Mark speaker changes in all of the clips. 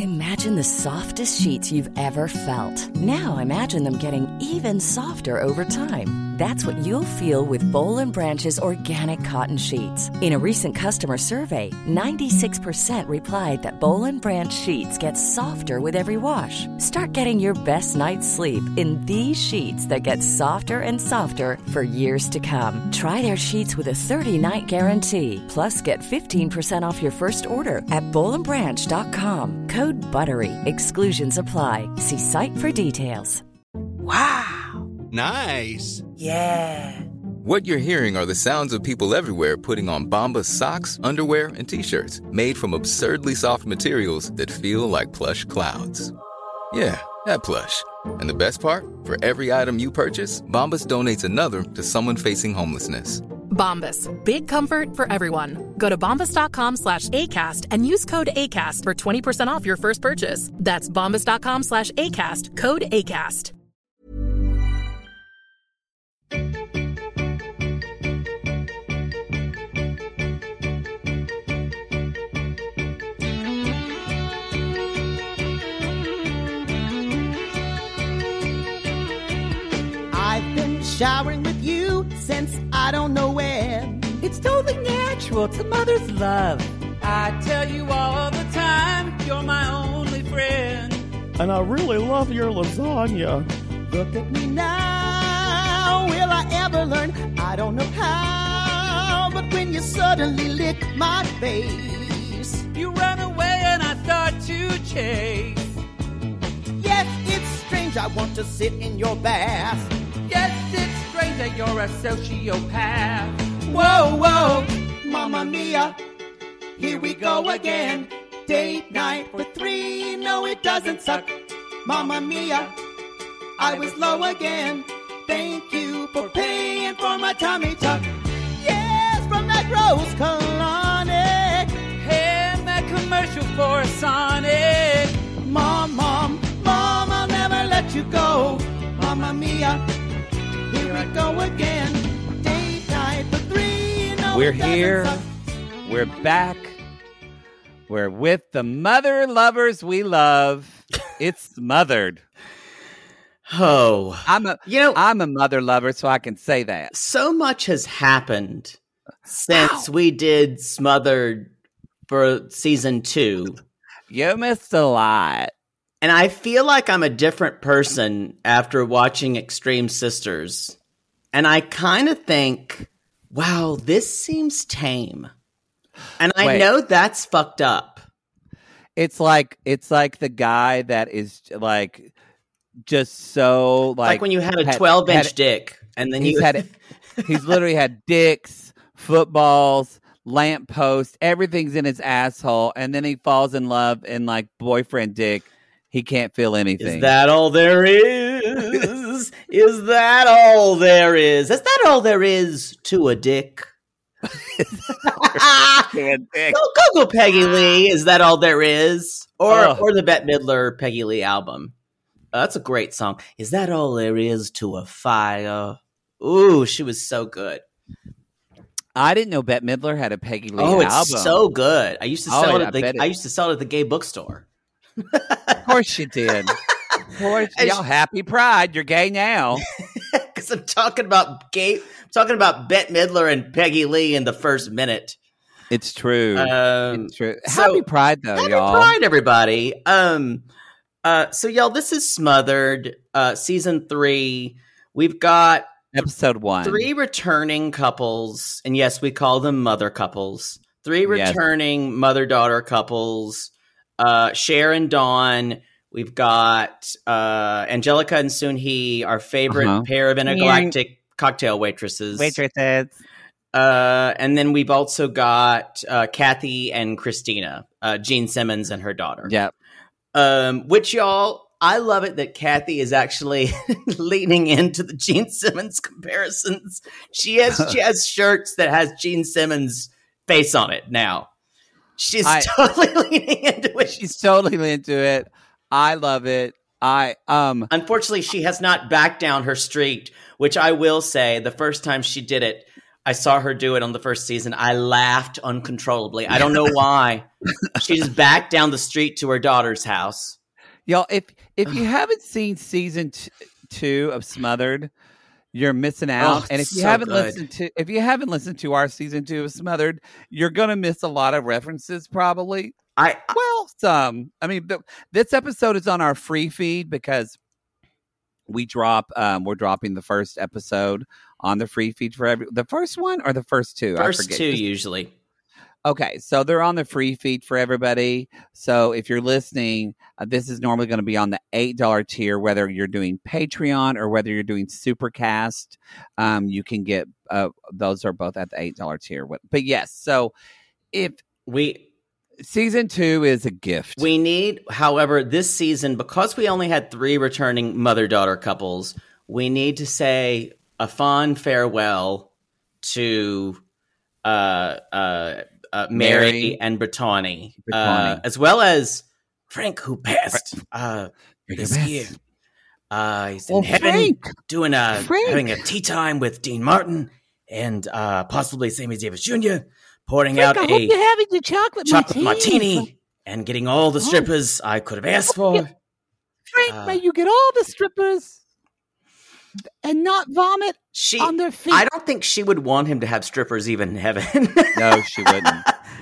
Speaker 1: Imagine the softest sheets you've ever felt. Now imagine them getting even softer over time. That's what you'll feel with Boll and Branch's organic cotton sheets. In a recent customer survey, 96% replied that Boll and Branch sheets get softer with every wash. Start getting your best night's sleep in these sheets that get softer and softer for years to come. Try their sheets with a 30-night guarantee. Plus, get 15% off your first order at bollandbranch.com. Code BUTTERY. Exclusions apply. See site for details.
Speaker 2: Wow.
Speaker 3: Nice.
Speaker 2: Yeah.
Speaker 4: What you're hearing are the sounds of people everywhere putting on Bombas socks, underwear, and T-shirts made from absurdly soft materials that feel like plush clouds. Yeah, that plush. And the best part? For every item you purchase, Bombas donates another to someone facing homelessness.
Speaker 5: Bombas. Big comfort for everyone. Go to bombas.com/ACAST and use code ACAST for 20% off your first purchase. That's bombas.com/ACAST. Code ACAST.
Speaker 6: I've been showering with you since I don't know when.
Speaker 2: It's totally natural to mother's love. I tell you all the time, you're my only friend.
Speaker 7: And I really love your lasagna.
Speaker 6: Look at me now, will I ever learn? I don't know how, but when you suddenly lick my face,
Speaker 2: You run away and I start to chase.
Speaker 6: yes, it's strange, I want to sit in your bath.
Speaker 2: Yes, it's strange that you're a sociopath.
Speaker 6: Whoa, whoa, Mamma Mia, here we go again. Date night for 3, no it doesn't suck. Mamma Mia, I was low again. Thank you for paying for my tummy tuck. Yes, from that rose colonic.
Speaker 2: And that commercial for a Sonic.
Speaker 6: Mom, I'll never let you go. Mamma Mia, here we go again. Date night for 3, no
Speaker 8: We're
Speaker 6: it doesn't
Speaker 8: here.
Speaker 6: suck.
Speaker 8: We're back. We're with the mother lovers we love. It's Smothered.
Speaker 9: Oh,
Speaker 8: I'm a mother lover, so I can say that.
Speaker 9: so much has happened since we did Smothered for season 2.
Speaker 8: You missed a lot.
Speaker 9: And I feel like I'm a different person after watching Extreme Sisters. And I kind of think, wow, this seems tame. And I
Speaker 8: Wait.
Speaker 9: know that's fucked up.
Speaker 8: It's like the guy that is like just so
Speaker 9: Like when you had a 12-inch dick and then
Speaker 8: he's he's literally had dicks, footballs, lampposts, everything's in his asshole, and then he falls in love and like boyfriend dick. He can't feel anything.
Speaker 9: Is that all there is? Is that all there is? Is that all there is to a dick? Go, Peggy Lee. Is that all there is? Or the Bette Midler Peggy Lee album. That's a great song. Is that all there is to a fire? Ooh, she was so good.
Speaker 8: I didn't know Bette Midler had a Peggy Lee
Speaker 9: Oh,
Speaker 8: album.
Speaker 9: it's so good. I used to sell
Speaker 8: I
Speaker 9: it at I used to sell it at the gay bookstore.
Speaker 8: Of course you did. Of course, y'all happy pride. You're gay now.
Speaker 9: Because I'm talking about Bette Midler and Peggy Lee in the first minute.
Speaker 8: It's true. It's true.
Speaker 9: So,
Speaker 8: Happy Pride, though,
Speaker 9: happy
Speaker 8: y'all.
Speaker 9: Pride, everybody. So y'all, this is Smothered, season 3. We've got
Speaker 8: episode 1.
Speaker 9: 3 returning couples, and yes, we call them mother couples. 3 returning mother-daughter couples. Cher and Dawn. We've got Angelica and Soon-Hee, our favorite pair of intergalactic cocktail waitresses. And then we've also got Kathy and Christina, Gene Simmons and her daughter.
Speaker 8: Yep.
Speaker 9: Which, y'all, I love it that Kathy is actually leaning into the Gene Simmons comparisons. She has shirts that has Gene Simmons' face on it now. She's totally leaning into it.
Speaker 8: She's totally into it. I love it.
Speaker 9: Unfortunately, she has not backed down her streak, which I will say the first time she did it, I saw her do it on the first season. I laughed uncontrollably. I don't know why. She just backed down the street to her daughter's house.
Speaker 8: Y'all, if you haven't seen season 2 of Smothered, you're missing out. And if you haven't listened to our season 2 of Smothered, you're gonna miss a lot of references probably. Some. I mean, this episode is on our free feed because we're dropping the first episode on the free feed for the first one or the first two?
Speaker 9: First two usually.
Speaker 8: Okay, so they're on the free feed for everybody. So if you're listening, this is normally going to be on the $8 tier, whether you're doing Patreon or whether you're doing Supercast. You can get those are both at the $8 tier. But yes, so season 2 is a gift.
Speaker 9: We need, however, this season, because we only had 3 returning mother-daughter couples, we need to say a fond farewell to Mary and Brittany, as well as Frank, who passed this year. He's in heaven having a tea time with Dean Martin and possibly Sammy Davis Jr., pouring
Speaker 8: Frank,
Speaker 9: out
Speaker 8: I hope you're having the chocolate
Speaker 9: martini and getting all the strippers I could have asked for.
Speaker 8: Frank, may you get all the strippers and not vomit on their feet.
Speaker 9: I don't think she would want him to have strippers even in heaven.
Speaker 8: No, she wouldn't.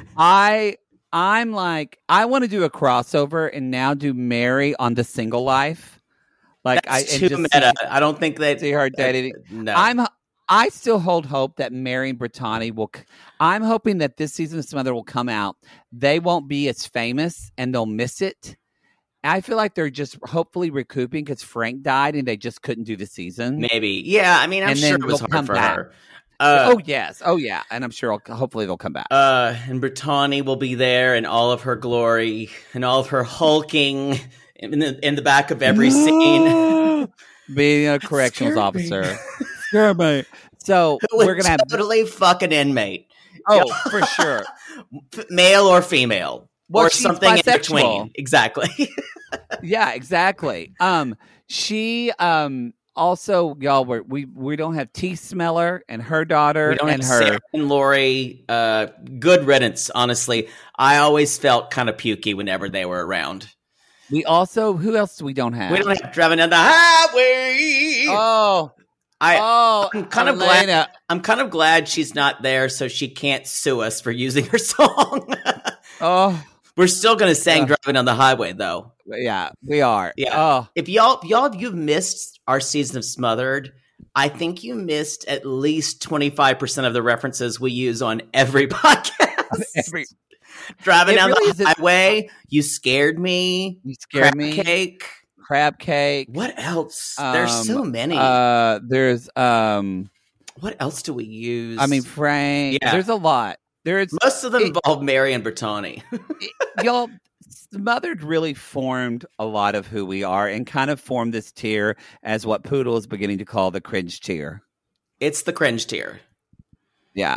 Speaker 8: I'm like, I want to do a crossover and now do Mary on The Single Life. Like,
Speaker 9: that's too meta. I don't think they
Speaker 8: see her dating.
Speaker 9: No.
Speaker 8: I still hold hope that Mary and Brittany will. I'm hoping that this season of Smothered will come out. They won't be as famous and they'll miss it. I feel like they're just hopefully recouping because Frank died and they just couldn't do the season.
Speaker 9: Maybe. Yeah. I mean, I'm sure it was hard for her.
Speaker 8: Oh, yes. Oh, yeah. And I'm sure hopefully they'll come back.
Speaker 9: And Brittany will be there in all of her glory and all of her hulking in the back of every scene.
Speaker 8: Being a corrections officer. Scare me. So we're going to have
Speaker 9: totally fucking inmate.
Speaker 8: Oh, for sure.
Speaker 9: Male or female.
Speaker 8: Well,
Speaker 9: or something
Speaker 8: bisexual.
Speaker 9: In between. Exactly.
Speaker 8: Yeah, exactly. She also, y'all, we don't have T Smeller and her daughter
Speaker 9: we don't
Speaker 8: and
Speaker 9: have
Speaker 8: her
Speaker 9: Sarah and Lori. Good riddance, honestly. I always felt kind of pukey whenever they were around.
Speaker 8: We also, who else do we don't have?
Speaker 9: We don't have Driving Down the Highway. I'm kind of glad. I'm kind of glad she's not there, so she can't sue us for using her song. We're still going to sing Driving Down the Highway, though.
Speaker 8: Yeah, we are.
Speaker 9: Yeah. If you've missed our season of Smothered, I think you missed at least 25% of the references we use on every podcast. Driving Down the Highway, You Scared Me.
Speaker 8: You Scared Me. Crab Cake.
Speaker 9: What else? There's so many.
Speaker 8: There's
Speaker 9: what else do we use?
Speaker 8: I mean, Frank. Yeah. There's a lot.
Speaker 9: Most of them involve Mary and Brittany.
Speaker 8: Y'all, Smothered really formed a lot of who we are and kind of formed this tier as what Poodle is beginning to call the cringe tier.
Speaker 9: It's the cringe tier.
Speaker 8: Yeah.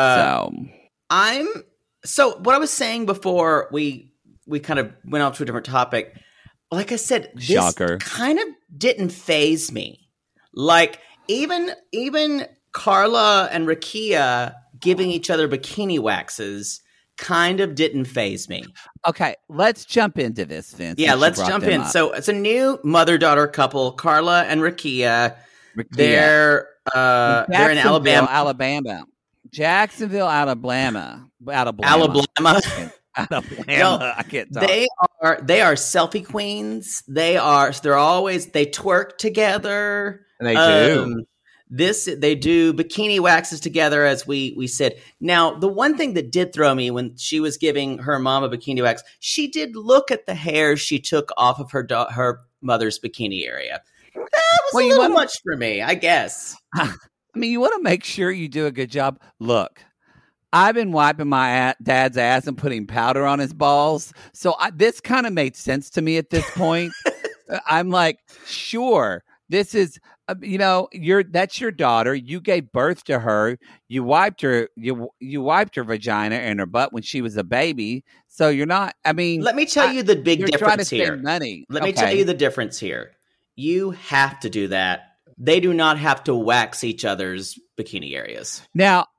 Speaker 9: So what I was saying before we kind of went on to a different topic, like I said, this kind of didn't faze me. Like even Carla and Rakia giving each other bikini waxes kind of didn't faze me.
Speaker 8: Okay, let's jump into this, Vince.
Speaker 9: Yeah, let's jump in. So it's a new mother-daughter couple, Carla and Rakia. They're in
Speaker 8: Alabama. Jacksonville, Alabama.
Speaker 9: Alabama.
Speaker 8: I can't talk.
Speaker 9: They are selfie queens. They twerk together.
Speaker 8: They do.
Speaker 9: They do bikini waxes together, as we said. Now, the one thing that did throw me when she was giving her mom a bikini wax, she did look at the hair she took off of her mother's bikini area. That was a little much for me, I guess.
Speaker 8: I mean, you want to make sure you do a good job. Look, I've been wiping my dad's ass and putting powder on his balls, so this kind of made sense to me at this point. I'm like, sure. This is, that's your daughter. You gave birth to her. You wiped her. You wiped her vagina and her butt when she was a baby. So you're not. I mean,
Speaker 9: let me tell you the big difference
Speaker 8: trying to
Speaker 9: here.
Speaker 8: Spend money.
Speaker 9: Let me tell you the difference here. You have to do that. They do not have to wax each other's bikini areas.
Speaker 8: Now,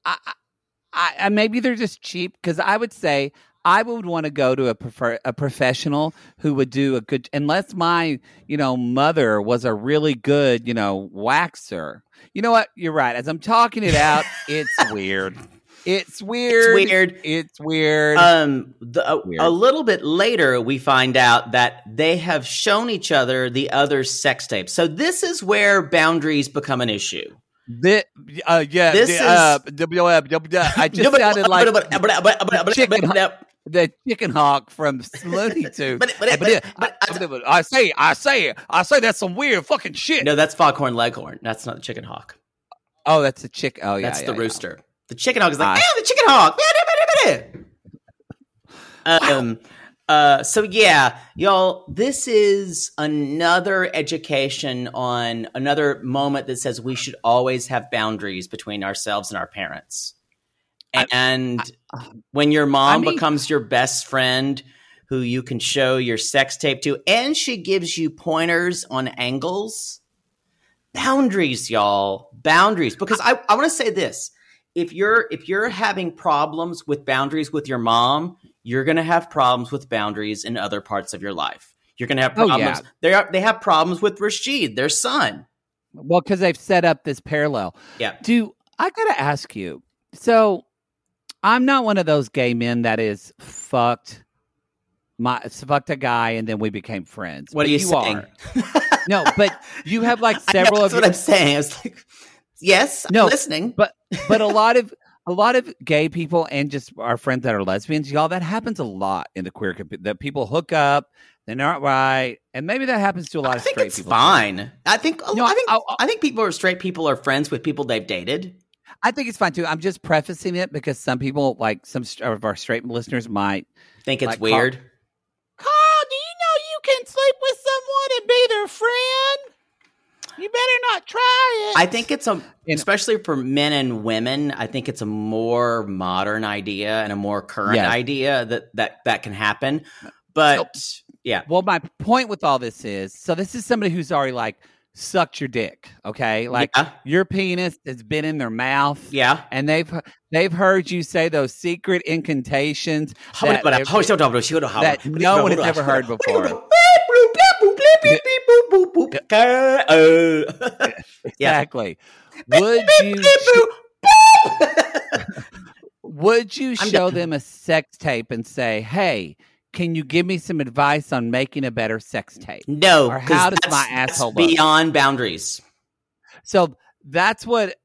Speaker 8: I maybe they're just cheap, because I would say I would want to go to a professional who would do a good, unless my, mother was a really good, waxer. You know what? You're right. As I'm talking it out, it's weird. It's weird. It's weird.
Speaker 9: A little bit later, we find out that they have shown each other the other's sex tape. So this is where boundaries become an issue.
Speaker 8: I just sounded like the chicken hawk from Looney Tunes. I say that's some weird fucking shit.
Speaker 9: No, that's Foghorn Leghorn. That's not the chicken hawk.
Speaker 8: Oh, that's the chick. Oh, yeah,
Speaker 9: that's the rooster. The chicken hawk is like, the chicken hawk. So yeah, y'all, this is another education on another moment that says we should always have boundaries between ourselves and our parents. And when your mom becomes your best friend who you can show your sex tape to, and she gives you pointers on angles, boundaries, y'all, boundaries. Because I want to say this. If you're having problems with boundaries with your mom, you're going to have problems with boundaries in other parts of your life. You're going to have problems. They have problems with Rashid, their son.
Speaker 8: Well, because they've set up this parallel.
Speaker 9: Yeah.
Speaker 8: I got to ask you. So I'm not one of those gay men that is fucked a guy and then we became friends.
Speaker 9: What are you saying?
Speaker 8: No, but you have like several.
Speaker 9: That's what I'm saying. I was like, yes, I'm listening.
Speaker 8: But a lot of gay people and just our friends that are lesbians, y'all, that happens a lot in the queer community. That people hook up, they're not right, and maybe that happens to a lot of straight people.
Speaker 9: Fine. I think straight people are friends with people they've dated.
Speaker 8: I think it's fine too. I'm just prefacing it because some people, like some of our straight listeners, might
Speaker 9: think it's weird.
Speaker 7: Carl, do you know you can sleep with someone and be their friend? You better not try it.
Speaker 9: I think it's especially for men and women, I think it's a more modern idea and a more current idea that can happen. But yeah.
Speaker 8: Well, my point with all this is, so this is somebody who's already like sucked your dick, okay? Like your penis has been in their mouth.
Speaker 9: Yeah.
Speaker 8: And they've heard you say those secret incantations that no one has ever heard before. Exactly. Would you show them a sex tape and say, "Hey, can you give me some advice on making a better sex tape?"
Speaker 9: No,
Speaker 8: or how does my asshole look?
Speaker 9: Beyond boundaries.
Speaker 8: So that's what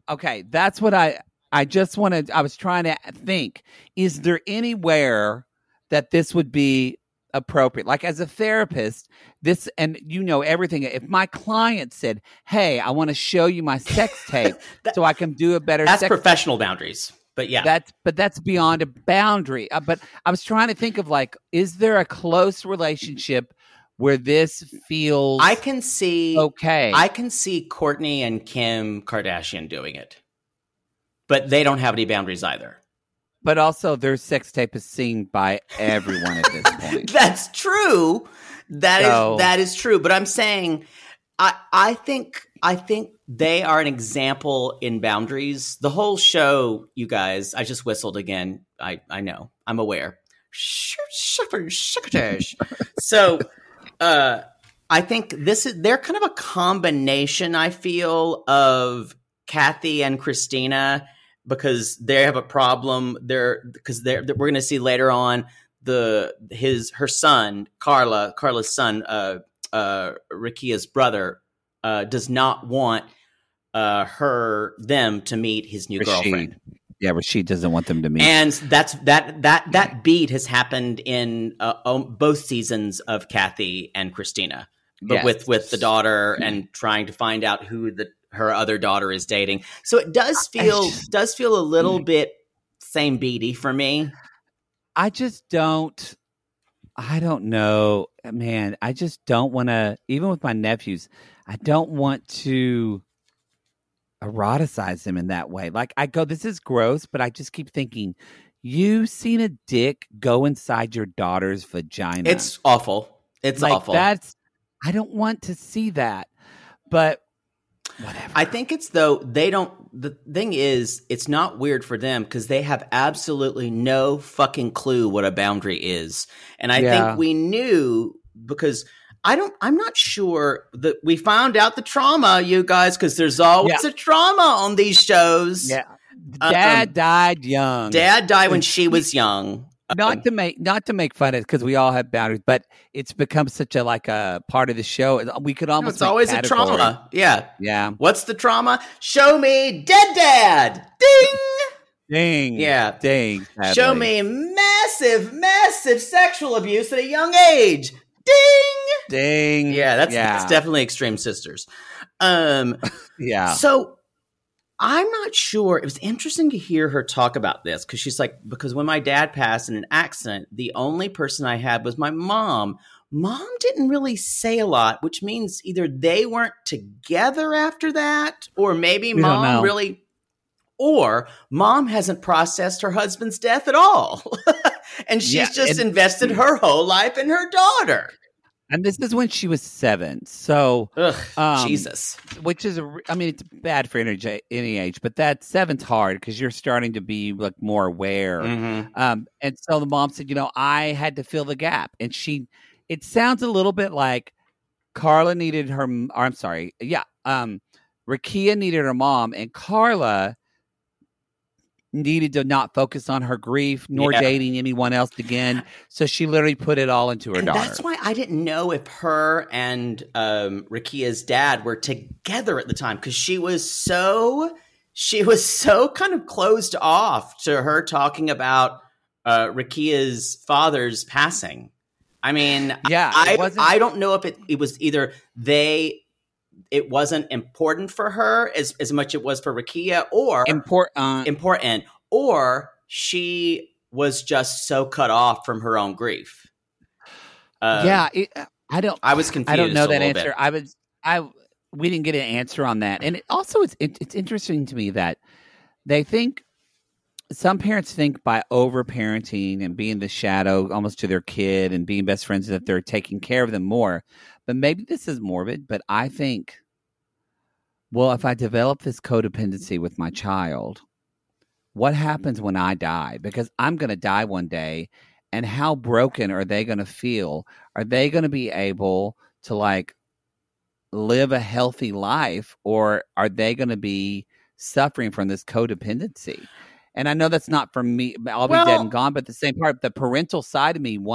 Speaker 8: I just wanted. I was trying to think: is there anywhere that this would be appropriate? Like as a therapist, this, and everything. If my client said, "Hey, I want to show you my sex tape so I can do a better,"
Speaker 9: that's professional boundaries. But yeah,
Speaker 8: that's beyond a boundary. But I was trying to think of like, is there a close relationship where this feels?
Speaker 9: I can see
Speaker 8: okay.
Speaker 9: I can see Kourtney and Kim Kardashian doing it, but they don't have any boundaries either.
Speaker 8: But also, their sex tape is seen by everyone at this point.
Speaker 9: That's true. That is true. But I'm saying, I think they are an example in boundaries. The whole show, you guys. I just whistled again. I know. I'm aware. So, I think they're kind of a combination. I feel of Kathy and Christina. Because they have a problem we're going to see later on her son, Carla's son, Rakia's brother, does not want them to meet his new girlfriend.
Speaker 8: Yeah, Rashid doesn't want them to meet.
Speaker 9: And that beat has happened in both seasons of Kathy and Christina, but with the daughter and trying to find out who her other daughter is dating. So it does feel a little bit same beaty for me.
Speaker 8: I don't know, man. I just don't want to, even with my nephews, I don't want to eroticize them in that way. Like I go, this is gross, but I just keep thinking, you've seen a dick go inside your daughter's vagina.
Speaker 9: It's awful. It's like, awful.
Speaker 8: I don't want to see that. But Whatever.
Speaker 9: I think it's though they don't. The thing is, it's not weird for them because they have absolutely no fucking clue what a boundary is, and I think we knew because I'm not sure that we found out the trauma, you guys, because there's always a trauma on these shows.
Speaker 8: Yeah, Dad died young.
Speaker 9: Dad died when she was young.
Speaker 8: Not to make fun of it because we all have boundaries, but it's become such a part of the show. We could almost
Speaker 9: it's always a trauma.
Speaker 8: Yeah.
Speaker 9: What's the trauma? Show me dead dad. Ding.
Speaker 8: Ding.
Speaker 9: Yeah.
Speaker 8: Ding. Sadly.
Speaker 9: Show me massive sexual abuse at a young age. Ding.
Speaker 8: Ding.
Speaker 9: Yeah, that's definitely Extreme Sisters.
Speaker 8: Yeah.
Speaker 9: So I'm not sure. It was interesting to hear her talk about this because she's like, because when my dad passed in an accident, the only person I had was my mom. Mom didn't really say a lot, which means either they weren't together after that, or maybe mom really, or mom hasn't processed her husband's death at all. And she's just invested her whole life in her daughter.
Speaker 8: And this is when she was 7. So,
Speaker 9: Jesus.
Speaker 8: Which is, it's bad for any age, but that 7's hard because you're starting to be more aware.
Speaker 9: Mm-hmm.
Speaker 8: And so the mom said, I had to fill the gap. And it sounds a little bit like Carla needed her, or I'm sorry. Yeah. Rakia needed her mom, and Carla needed to not focus on her grief nor dating anyone else again. So she literally put it all into her daughter.
Speaker 9: That's why I didn't know if her and Rakia's dad were together at the time, because she was so kind of closed off to her talking about Rakia's father's passing. I mean, I don't know if it was either it wasn't important for her as much it was for Rakia, or important, or she was just so cut off from her own grief.
Speaker 8: I was confused. I don't know that answer. We didn't get an answer on that, and it's interesting to me that they think some parents think by over-parenting and being the shadow almost to their kid and being best friends that they're taking care of them more. But maybe this is morbid, but I think, well, if I develop this codependency with my child, what happens when I die? Because I'm going to die one day, and how broken are they going to feel? Are they going to be able to live a healthy life, or are they going to be suffering from this codependency? And I know that's not for me. I'll be dead and gone. But the same part, the parental side of me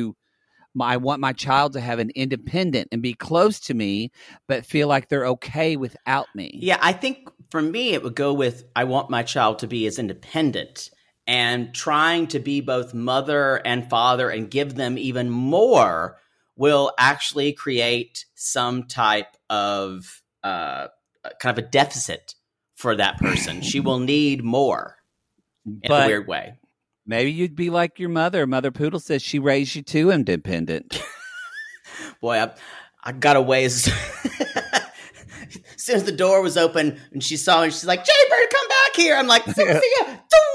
Speaker 8: I want my child to have an independent and be close to me, but feel like they're okay without me.
Speaker 9: Yeah, I think for me, it would go with, I want my child to be as independent, and trying to be both mother and father and give them even more will actually create some type of kind of a deficit for that person. She will need more. In a weird way.
Speaker 8: Maybe you'd be like your mother. Mother Poodle says she raised you too independent.
Speaker 9: Boy, I got a ways. As soon as the door was open and she saw me, she's like, Jaybird, come back here. I'm like, see ya.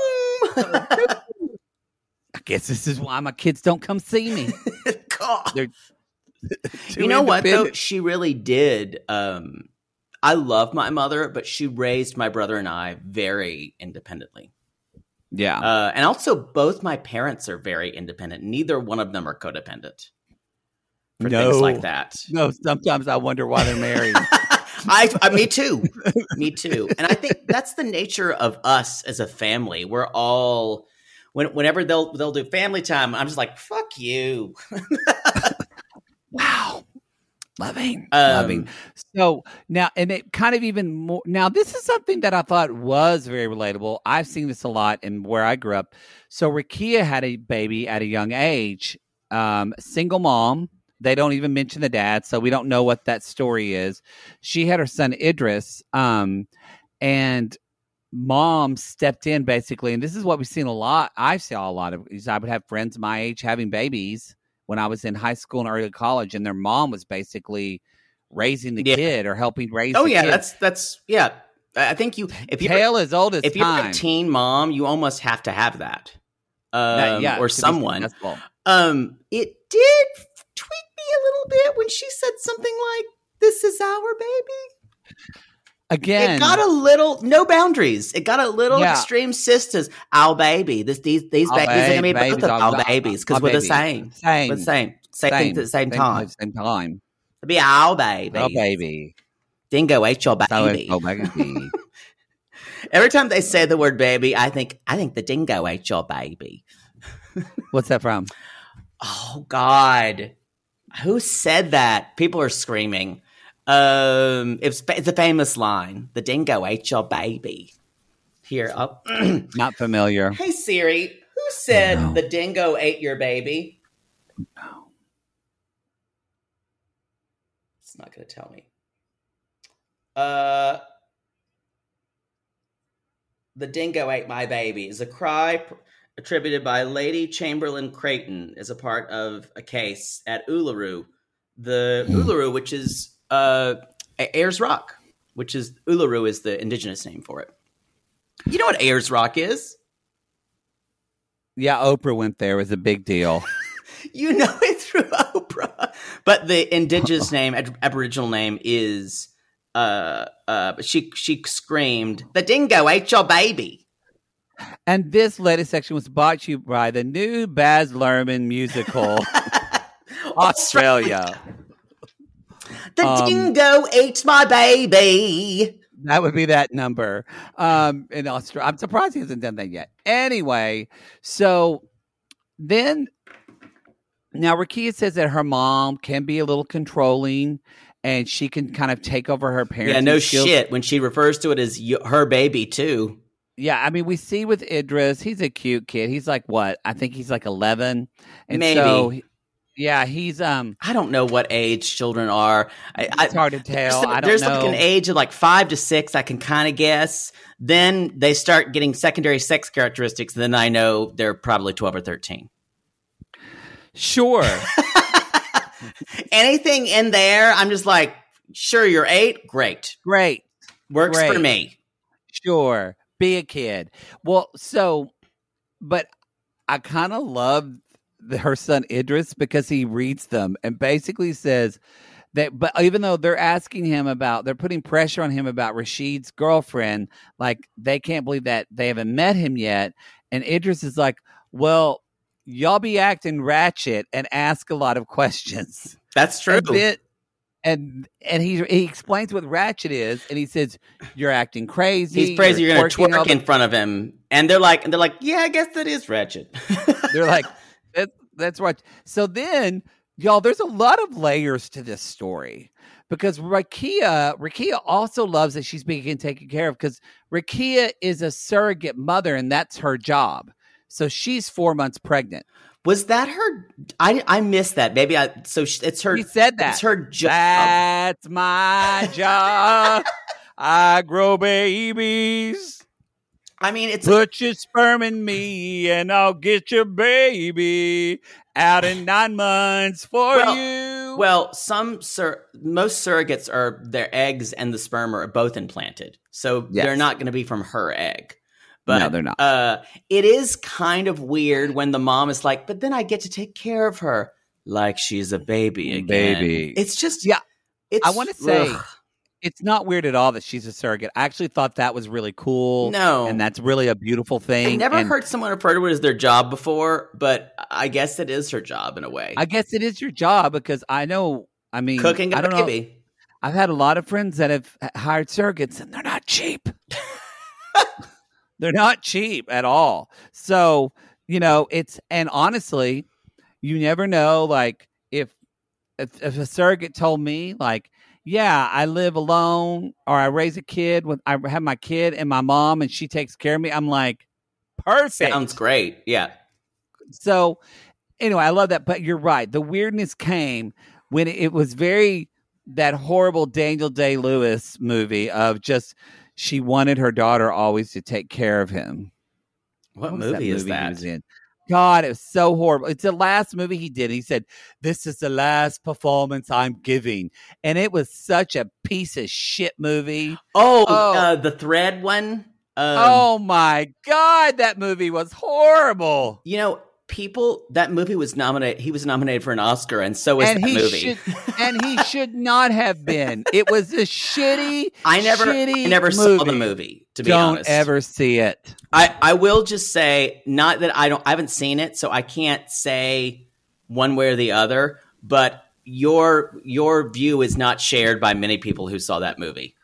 Speaker 8: I guess this is why my kids don't come see me.
Speaker 9: God. You know what, though? She really did. I love my mother, but she raised my brother and I very independently.
Speaker 8: Yeah.
Speaker 9: And also, both my parents are very independent. Neither one of them are codependent for things like that.
Speaker 8: No, sometimes I wonder why they're married.
Speaker 9: Me too. Me too. And I think that's the nature of us as a family. We're all, whenever they'll do family time, I'm just like, fuck you.
Speaker 8: Wow. Loving. So now, and it kind of even more. Now, this is something that I thought was very relatable. I've seen this a lot in where I grew up. So Rakia had a baby at a young age, single mom. They don't even mention the dad, so we don't know what that story is. She had her son Idris, and mom stepped in basically. And this is what we've seen a lot. I saw a lot of. I would have friends my age having babies when I was in high school and early college, and their mom was basically raising the kid or helping raise the kid.
Speaker 9: That's I think if
Speaker 8: you're as old as
Speaker 9: if you're a teen mom, you almost have to have that. Or someone. It did tweak me a little bit when she said something like, "This is our baby."
Speaker 8: Again,
Speaker 9: it got a little no boundaries. It got a little extreme sisters. Our baby. These babies are going to be both of our babies because we're the same. We're the same things at the same time. It'll be our baby.
Speaker 8: Our baby.
Speaker 9: Dingo ate your baby. Every time they say the word baby, I think the dingo ate your baby.
Speaker 8: What's that from?
Speaker 9: Oh God, who said that? People are screaming. It's a famous line. The dingo ate your baby. Here,
Speaker 8: not familiar.
Speaker 9: Hey Siri, who said the dingo ate your baby?
Speaker 8: No,
Speaker 9: it's not going to tell me. The dingo ate my baby is a cry attributed by Lady Chamberlain Creighton as a part of a case at Uluru. The Uluru, which is Ayers Rock, which is Uluru is the indigenous name for it. You know what Ayers Rock is?
Speaker 8: Yeah, Oprah went there. It was a big deal.
Speaker 9: You know it through Oprah. But the indigenous name, Aboriginal name is, she screamed, the dingo ate your baby.
Speaker 8: And this latest section was brought to you by the new Baz Luhrmann musical, Australia.
Speaker 9: The dingo ate my baby.
Speaker 8: That would be that number. In Australia, I'm surprised he hasn't done that yet. Anyway, so then now Rukia says that her mom can be a little controlling, and she can kind of take over her parents.
Speaker 9: Yeah, no shit. When she refers to it as her baby too.
Speaker 8: Yeah, I mean, we see with Idris, he's a cute kid. He's like what? I think he's like 11, and
Speaker 9: maybe.
Speaker 8: So yeah, he's
Speaker 9: I don't know what age children are.
Speaker 8: It's hard to tell.
Speaker 9: There's like an age of like 5 to 6. I can kind of guess. Then they start getting secondary sex characteristics. Then I know they're probably 12 or 13.
Speaker 8: Sure.
Speaker 9: Anything in there, I'm just like, sure, you're 8. Great. Works for me.
Speaker 8: Sure. Be a kid. Well, but I kind of love her son Idris because he reads them and basically says that, but even though they're asking him they're putting pressure on him about Rashid's girlfriend, like they can't believe that they haven't met him yet. And Idris is like, well, y'all be acting ratchet and ask a lot of questions.
Speaker 9: That's true.
Speaker 8: And he explains what ratchet is, and he says, you're acting crazy.
Speaker 9: He's crazy. You're going to twerk in front of him. And they're like, yeah, I guess that is ratchet.
Speaker 8: They're like, that's right. So then, y'all, there's a lot of layers to this story because Rukia also loves that she's being taken care of because Rukia is a surrogate mother, and that's her job. So she's 4 months pregnant.
Speaker 9: Was that her? I missed that. Maybe it's her.
Speaker 8: She said that.
Speaker 9: It's her job.
Speaker 8: That's my job. I grow babies.
Speaker 9: I mean,
Speaker 8: put your sperm in me, and I'll get your baby out in 9 months for you.
Speaker 9: Well, most surrogates are their eggs and the sperm are both implanted, so they're not going to be from her egg. But
Speaker 8: no, they're not.
Speaker 9: It is kind of weird when the mom is like, but then I get to take care of her like she's a baby again. It's just,
Speaker 8: I want to say it's not weird at all that she's a surrogate. I actually thought that was really cool.
Speaker 9: No.
Speaker 8: And that's really a beautiful thing.
Speaker 9: I never heard someone refer to it as their job before, but I guess it is her job in a way.
Speaker 8: I guess it is your job because
Speaker 9: cooking a baby.
Speaker 8: I've had a lot of friends that have hired surrogates and they're not cheap. They're not cheap at all. So, and honestly, you never know, like, if a surrogate told me, like, yeah, I live alone or I raise a kid, I have my kid and my mom and she takes care of me, I'm like, perfect.
Speaker 9: Sounds great. Yeah.
Speaker 8: So, anyway, I love that. But you're right. The weirdness came when it was that horrible Daniel Day-Lewis movie of just... She wanted her daughter always to take care of him.
Speaker 9: What movie is that?
Speaker 8: He was in? God, it was so horrible. It's the last movie he did. He said, this is the last performance I'm giving. And it was such a piece of shit movie.
Speaker 9: The Thread one?
Speaker 8: Oh, my God. That movie was horrible.
Speaker 9: that movie was nominated. He was nominated for an Oscar, and so was that movie.
Speaker 8: And he should not have been. It was a shitty.
Speaker 9: I never saw the movie. To be honest,
Speaker 8: don't ever see it.
Speaker 9: I will just say, not that I haven't seen it, so I can't say one way or the other. But your view is not shared by many people who saw that movie.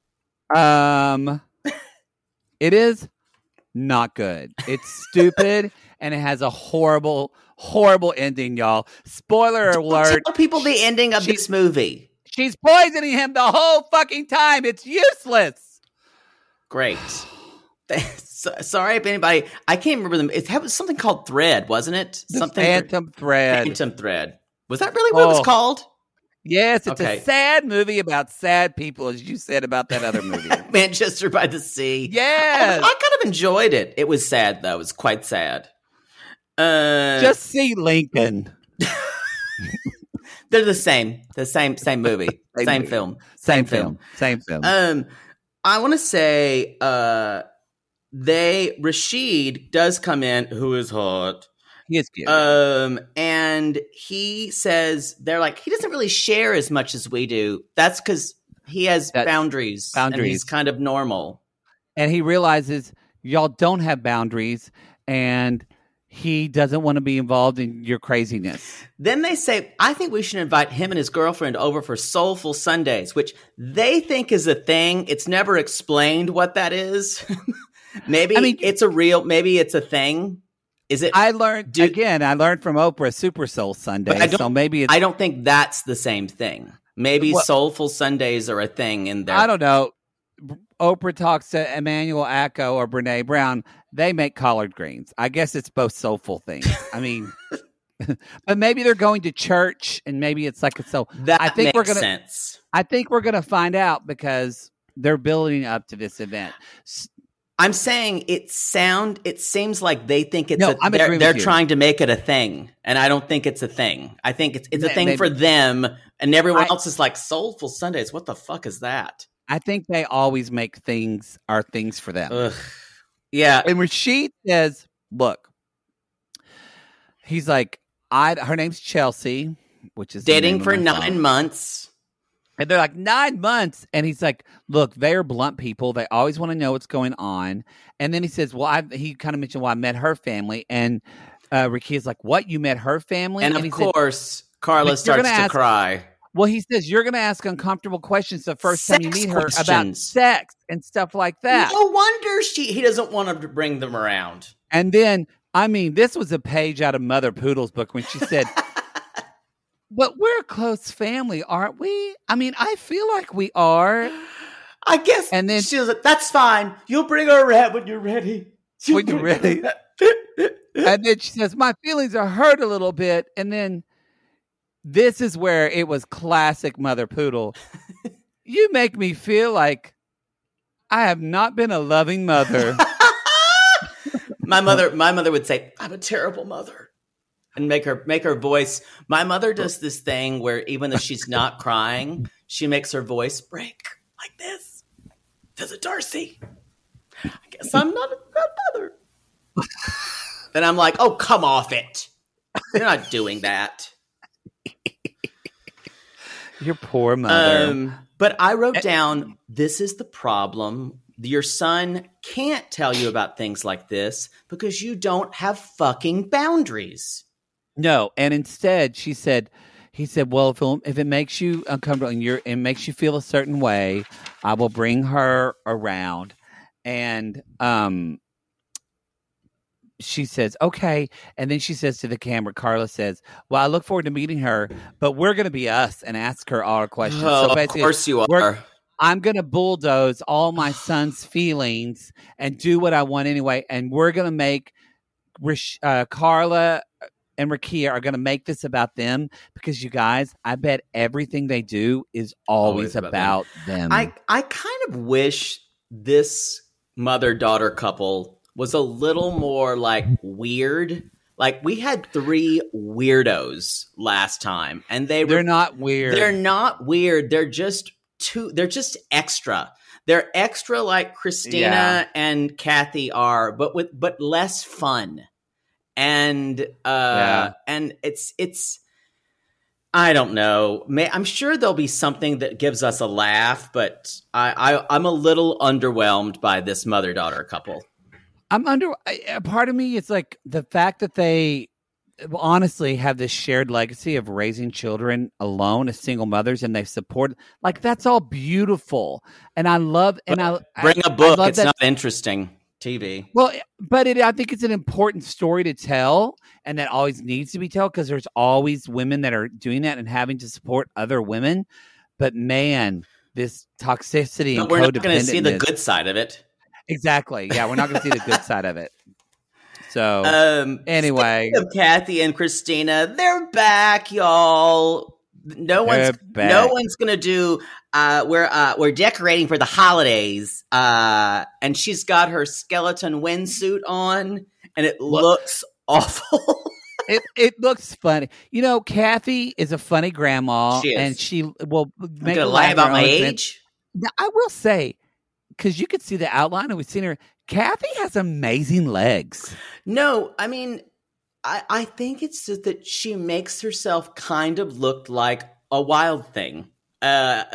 Speaker 8: It is not good. It's stupid. And it has a horrible, horrible ending, y'all. Spoiler alert.
Speaker 9: Tell people the ending of this movie.
Speaker 8: She's poisoning him the whole fucking time. It's useless.
Speaker 9: Great. Sorry if anybody... I can't remember them. It was something called Thread, wasn't it?
Speaker 8: Phantom Thread.
Speaker 9: Phantom Thread. Was that really what it was called?
Speaker 8: Yes, it's a sad movie about sad people, as you said about that other movie.
Speaker 9: Manchester by the Sea.
Speaker 8: Yes.
Speaker 9: I kind of enjoyed it. It was sad, though. It was quite sad.
Speaker 8: Just see Lincoln.
Speaker 9: They're the same movie, same film. I want to say, Rashid does come in, who is hot.
Speaker 8: He is cute.
Speaker 9: And he says he doesn't really share as much as we do. That's because he has boundaries. And he's kind of normal.
Speaker 8: And he realizes y'all don't have boundaries, and he doesn't want to be involved in your craziness.
Speaker 9: Then they say, I think we should invite him and his girlfriend over for Soulful Sundays, which they think is a thing. It's never explained what that is. Maybe it's a thing. Is it?
Speaker 8: I learned from Oprah Super Soul Sunday. So maybe
Speaker 9: I don't think that's the same thing. Maybe Soulful Sundays are a thing in there.
Speaker 8: I don't know. Oprah talks to Emmanuel Acko or Brene Brown. They make collard greens. I guess it's both soulful things. I mean, but maybe they're going to church, and maybe it's like so.
Speaker 9: That makes sense.
Speaker 8: I think we're gonna find out because they're building up to this event.
Speaker 9: I'm saying it seems like they think it's they're trying to make it a thing, and I don't think it's a thing. I think it's a thing for them, and everyone else is like Soulful Sundays. What the fuck is that?
Speaker 8: I think they always make things for them.
Speaker 9: Ugh. Yeah.
Speaker 8: And Rashid says, look, he's like, her name's Chelsea, which is
Speaker 9: dating for 9 months.
Speaker 8: And they're like, 9 months. And he's like, look, they are blunt people. They always want to know what's going on. And then he says, he kind of mentioned, I met her family. And Rakia's like, what? You met her family?
Speaker 9: And of course, Carla starts to cry.
Speaker 8: Well, he says, you're going to ask uncomfortable questions the first time you meet her about sex and stuff like that.
Speaker 9: No wonder he doesn't want to bring them around.
Speaker 8: And then, this was a page out of Mother Poodle's book when she said, but we're a close family, aren't we? I feel like we are.
Speaker 9: I guess.
Speaker 8: And then
Speaker 9: she was like, that's fine. You'll bring her around when you're ready.
Speaker 8: When you're ready. And then she says, my feelings are hurt a little bit. And then this is where it was classic Mother Poodle. You make me feel like I have not been a loving mother.
Speaker 9: My mother would say, I'm a terrible mother. And make her voice. My mother does this thing where even though she's not crying, she makes her voice break like this. Does it, Darcy? I guess I'm not a good mother. Then I'm like, oh, come off it. You're not doing that.
Speaker 8: Your poor mother.
Speaker 9: But I wrote down, this is the problem. Your son can't tell you about things like this because you don't have fucking boundaries.
Speaker 8: No, and instead he said, well, if it makes you uncomfortable and it makes you feel a certain way, I will bring her around. And she says, okay. And then she says to the camera, Carla says, well, I look forward to meeting her, but we're going to be us and ask her all our questions.
Speaker 9: Oh, so basically, of course you are.
Speaker 8: I'm going to bulldoze all my son's feelings and do what I want anyway. And we're going to make Carla and Rakia are going to make this about them because, you guys, I bet everything they do is always about them.
Speaker 9: I kind of wish this mother-daughter couple was a little more like weird. Like, we had 3 weirdos last time, and they're
Speaker 8: not weird.
Speaker 9: They're not weird. They're just extra. They're extra like Christina and Kathy are, but less fun. and it's. I don't know. I'm sure there'll be something that gives us a laugh, but I'm a little underwhelmed by this mother-daughter couple.
Speaker 8: Part of me, it's like the fact that they honestly have this shared legacy of raising children alone as single mothers, and they support, like, that's all beautiful. And I love, and
Speaker 9: bring a book. It's not interesting TV.
Speaker 8: Well, but I think it's an important story to tell, and that always needs to be told, because there's always women that are doing that and having to support other women. But man, this toxicity and
Speaker 9: we're not going to see the good side of it.
Speaker 8: Exactly. Yeah, we're not going to see the good side of it. So anyway,
Speaker 9: of Kathy and Christina, they're back, y'all. No one's gonna do. We're decorating for the holidays, and she's got her skeleton windsuit on, and it looks awful.
Speaker 8: It looks funny. You know, Kathy is a funny grandma, and she will make a
Speaker 9: lie about my age.
Speaker 8: Now, I will say, because you could see the outline, and we've seen her. Kathy has amazing legs.
Speaker 9: No, I mean, I think it's just that she makes herself kind of look like a wild thing. And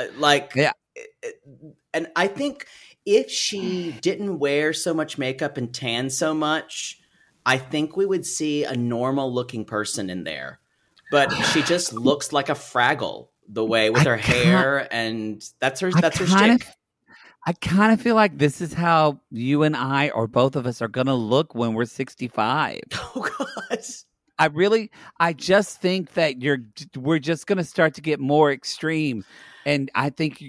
Speaker 9: I think if she didn't wear so much makeup and tan so much, I think we would see a normal looking person in there. But she just looks like a Fraggle the way with her hair, and that's her shtick.
Speaker 8: I kind of feel like this is how you and I, or both of us, are going to look when we're 65.
Speaker 9: Oh, God.
Speaker 8: I just think that we're just going to start to get more extreme. And I think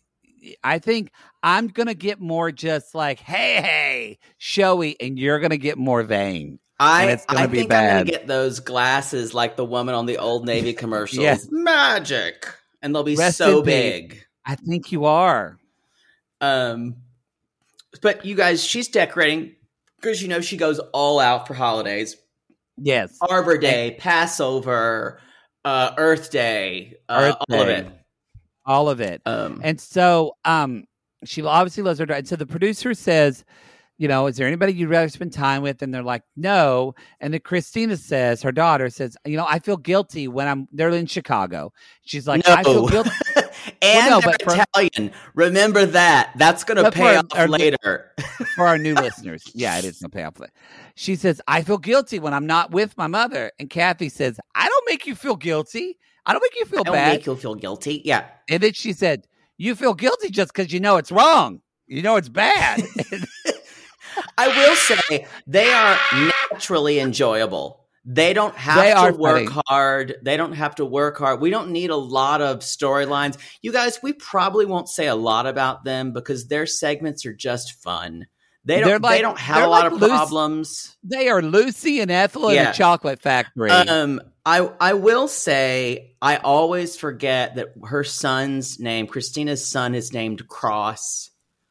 Speaker 8: I'm going to get more just like, hey, showy, and you're going to get more vain.
Speaker 9: I think I'm going to get those glasses like the woman on the Old Navy commercials.
Speaker 8: Yes.
Speaker 9: Magic. And they'll be so big.
Speaker 8: I think you are.
Speaker 9: But you guys, she's decorating because, you know, she goes all out for holidays.
Speaker 8: Yes.
Speaker 9: Arbor Day, Passover, Earth Day, all of it.
Speaker 8: All of it. And so, she obviously loves her. And so the producer says, you know, is there anybody you'd rather spend time with? And they're like, no. And then Christina says, her daughter says, you know, I feel guilty when they're in Chicago. She's like,
Speaker 9: no.
Speaker 8: I feel guilty.
Speaker 9: And they're Italian. Remember that. That's going to pay off later.
Speaker 8: For our new listeners. Yeah, it is going to pay off later. She says, I feel guilty when I'm not with my mother. And Kathy says, I don't make you feel guilty. I don't make you feel bad.
Speaker 9: I don't make you feel guilty. Yeah.
Speaker 8: And then she said, you feel guilty just because you know it's wrong. You know it's bad.
Speaker 9: I will say they are naturally enjoyable. They don't have to work hard. They don't have to work hard. We don't need a lot of storylines. You guys, we probably won't say a lot about them because their segments are just fun. They don't have a lot of problems.
Speaker 8: They are Lucy and Ethel in a chocolate factory.
Speaker 9: I will say I always forget that her son's name, Christina's son, is named Cross.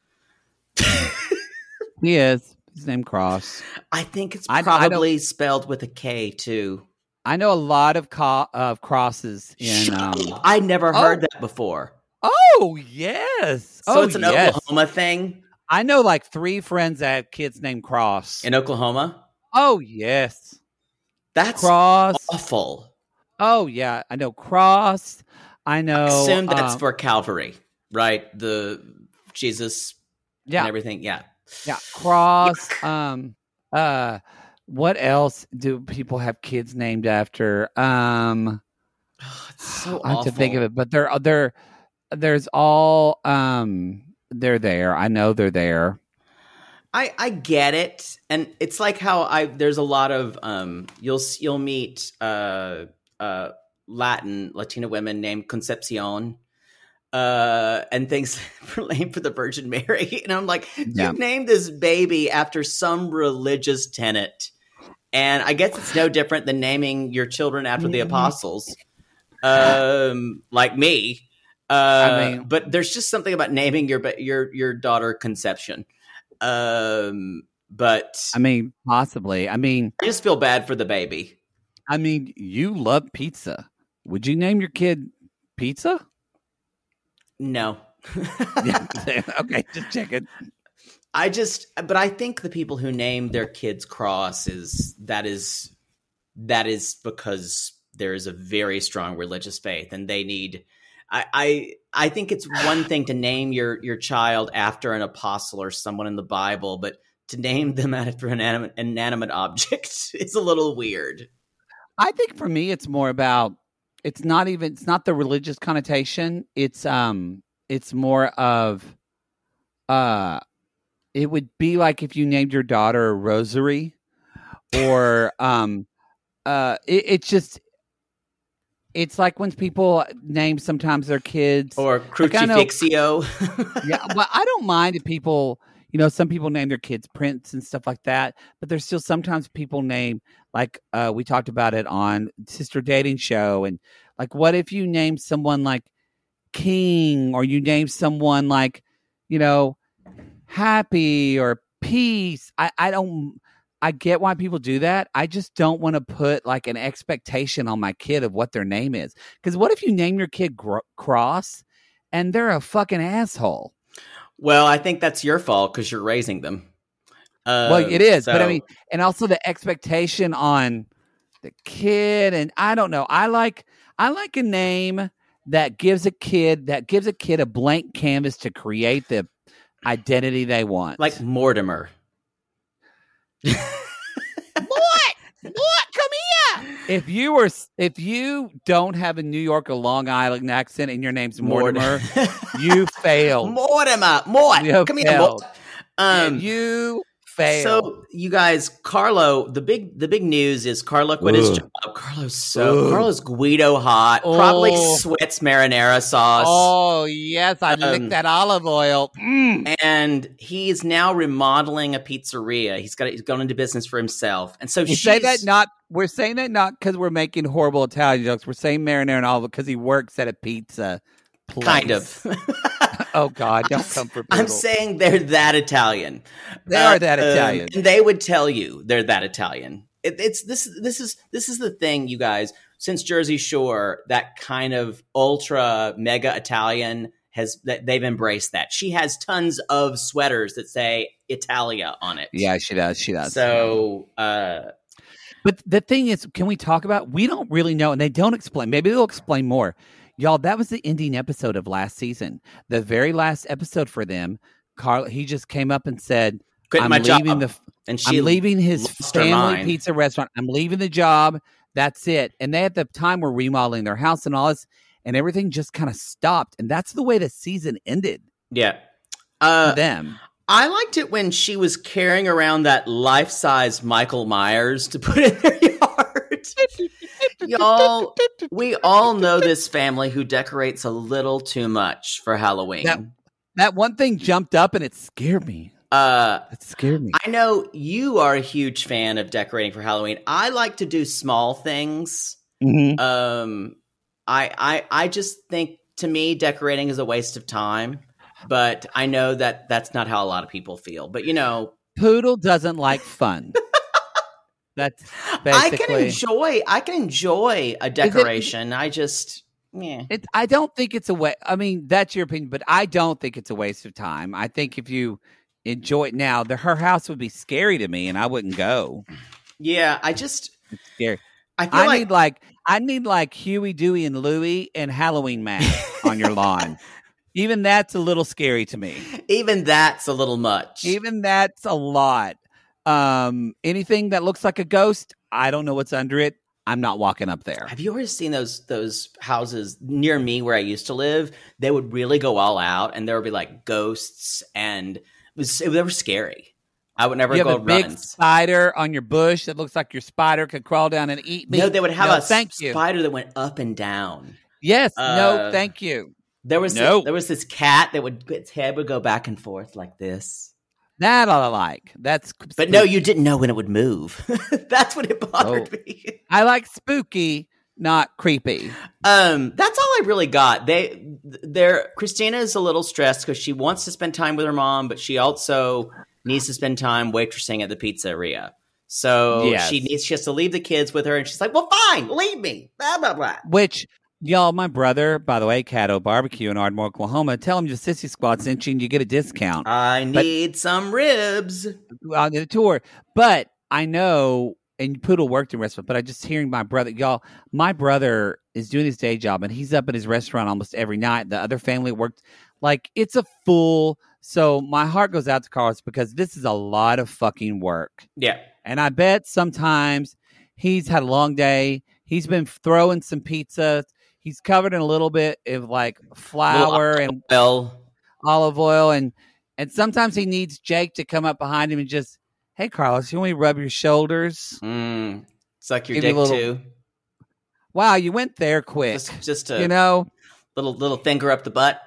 Speaker 8: He is. His name Cross.
Speaker 9: I think it's probably spelled with a K too.
Speaker 8: I know a lot of crosses in.
Speaker 9: I never heard that before.
Speaker 8: Oh yes.
Speaker 9: So it's an Oklahoma thing.
Speaker 8: I know like 3 friends that have kids named Cross
Speaker 9: in Oklahoma.
Speaker 8: Oh yes.
Speaker 9: That's
Speaker 8: Cross.
Speaker 9: Awful.
Speaker 8: Oh yeah, I know Cross. I know.
Speaker 9: I assume that's for Calvary, right? The Jesus and everything. Yeah.
Speaker 8: Yeah, Cross. What else do people have kids named after?
Speaker 9: It's so
Speaker 8: I have to think of it, but there's all they're there. I know they're there.
Speaker 9: I get it, and it's like how there's a lot of you'll meet Latina women named Concepcion. And things named for the Virgin Mary. And I'm like, you named this baby after some religious tenet. And I guess it's no different than naming your children after the apostles, like me. But there's just something about naming your daughter Conception. But
Speaker 8: I mean, possibly. I mean,
Speaker 9: I just feel bad for the baby.
Speaker 8: I mean, you love pizza. Would you name your kid Pizza?
Speaker 9: No.
Speaker 8: Okay, just check it.
Speaker 9: But I think the people who name their kids Cross is that is because there is a very strong religious faith, and they need. I think it's one thing to name your child after an apostle or someone in the Bible, but to name them after an inanimate object is a little weird.
Speaker 8: I think for me, it's more about it's not the religious connotation. It's more of it would be like if you named your daughter Rosary, or it's like when people name sometimes their kids
Speaker 9: or Crucifixio.
Speaker 8: Yeah, well, I don't mind if people, some people name their kids Prince and stuff like that, but there's still sometimes people name, like we talked about it on Sister Dating Show, and like, what if you name someone like King, or you name someone like, Happy or Peace? I get why people do that. I just don't want to put like an expectation on my kid of what their name is. Because what if you name your kid Cross and they're a fucking asshole?
Speaker 9: Well, I think that's your fault because you're raising them.
Speaker 8: Well, it is. But I mean, and also the expectation on the kid. And I don't know. I like a name that gives a kid a blank canvas to create the identity they want.
Speaker 9: Like Mortimer.
Speaker 7: What? Come here.
Speaker 8: If you don't have a New York or Long Island accent and your name's Mortimer, you failed.
Speaker 9: Mortimer, come here, Mort.
Speaker 8: You failed.
Speaker 9: So you guys, Carlo, the big news is Carlo quit his job. Carlo's Guido hot. Probably sweats marinara sauce.
Speaker 8: Oh yes, I licked that olive oil.
Speaker 9: And he's now remodeling a pizzeria. He's gone into business for himself. And so we're saying that not because we're making horrible Italian jokes. We're saying marinara and olive because he works at a pizza place. Kind of.
Speaker 8: Oh God, don't come for brutal.
Speaker 9: I'm saying they're that Italian.
Speaker 8: They are that Italian.
Speaker 9: And they would tell you they're that Italian. This is the thing, you guys. Since Jersey Shore, that kind of ultra mega Italian they've embraced that. She has tons of sweaters that say Italia on it.
Speaker 8: Yeah, she does.
Speaker 9: So,
Speaker 8: but the thing is, can we talk about? We don't really know, and they don't explain. Maybe they'll explain more. Y'all, that was the ending episode of last season. The very last episode for them, Carl, he just came up and said, I'm leaving his family pizza restaurant. I'm leaving the job. That's it. And they at the time were remodeling their house and all this, and everything just kind of stopped. And that's the way the season ended.
Speaker 9: Yeah.
Speaker 8: For them.
Speaker 9: I liked it when she was carrying around that life-size Michael Myers to put in their yard. Y'all, we all know this family who decorates a little too much for Halloween.
Speaker 8: That one thing jumped up and it scared me. It scared me.
Speaker 9: I know you are a huge fan of decorating for Halloween. I like to do small things.
Speaker 8: Mm-hmm.
Speaker 9: I just think, to me, decorating is a waste of time. But I know that that's not how a lot of people feel. But,
Speaker 8: Poodle doesn't like fun. That's basically...
Speaker 9: I can enjoy a decoration. I just... Yeah.
Speaker 8: I don't think it's a waste. I mean, that's your opinion, but I don't think it's a waste of time. I think if you enjoy it now, her house would be scary to me, and I wouldn't go.
Speaker 9: Yeah,
Speaker 8: it's scary.
Speaker 9: I
Speaker 8: need like Huey, Dewey, and Louie and Halloween mask on your lawn. Even that's a little scary to me.
Speaker 9: Even that's a little much.
Speaker 8: Even that's a lot. Anything that looks like a ghost, I don't know what's under it. I'm not walking up there.
Speaker 9: Have you ever seen those houses near me where I used to live? They would really go all out, and there would be like ghosts, and they were scary. I would never go run.
Speaker 8: Big spider on your bush that looks like your spider could crawl down and eat me.
Speaker 9: No, they would have a spider that went up and down.
Speaker 8: Yes. No, thank you.
Speaker 9: There was this cat that its head would go back and forth like this.
Speaker 8: That I like. That's
Speaker 9: but
Speaker 8: spooky.
Speaker 9: No, you didn't know when it would move. That's what it bothered me.
Speaker 8: I like spooky, not creepy.
Speaker 9: That's all I really got. Christina is a little stressed because she wants to spend time with her mom, but she also needs to spend time waitressing at the pizzeria. So she has to leave the kids with her, and she's like, "Well, fine, leave me." Blah blah blah.
Speaker 8: Which. Y'all, my brother, by the way, Caddo Barbecue in Ardmore, Oklahoma, tell him your Sissy Squad sent you and you get a discount.
Speaker 9: I need some ribs.
Speaker 8: On the tour. But I know and Poodle worked in restaurant, but I just hearing my brother is doing his day job and he's up at his restaurant almost every night. The other family worked like it's a full. So my heart goes out to Carlos because this is a lot of fucking work.
Speaker 9: Yeah.
Speaker 8: And I bet sometimes he's had a long day. He's been throwing some pizza. He's covered in a little bit of like flour and olive oil. And sometimes he needs Jake to come up behind him and just, hey, Carlos, you want me to rub your shoulders?
Speaker 9: Suck your dick too.
Speaker 8: Wow, you went there quick.
Speaker 9: Just a little finger up the butt.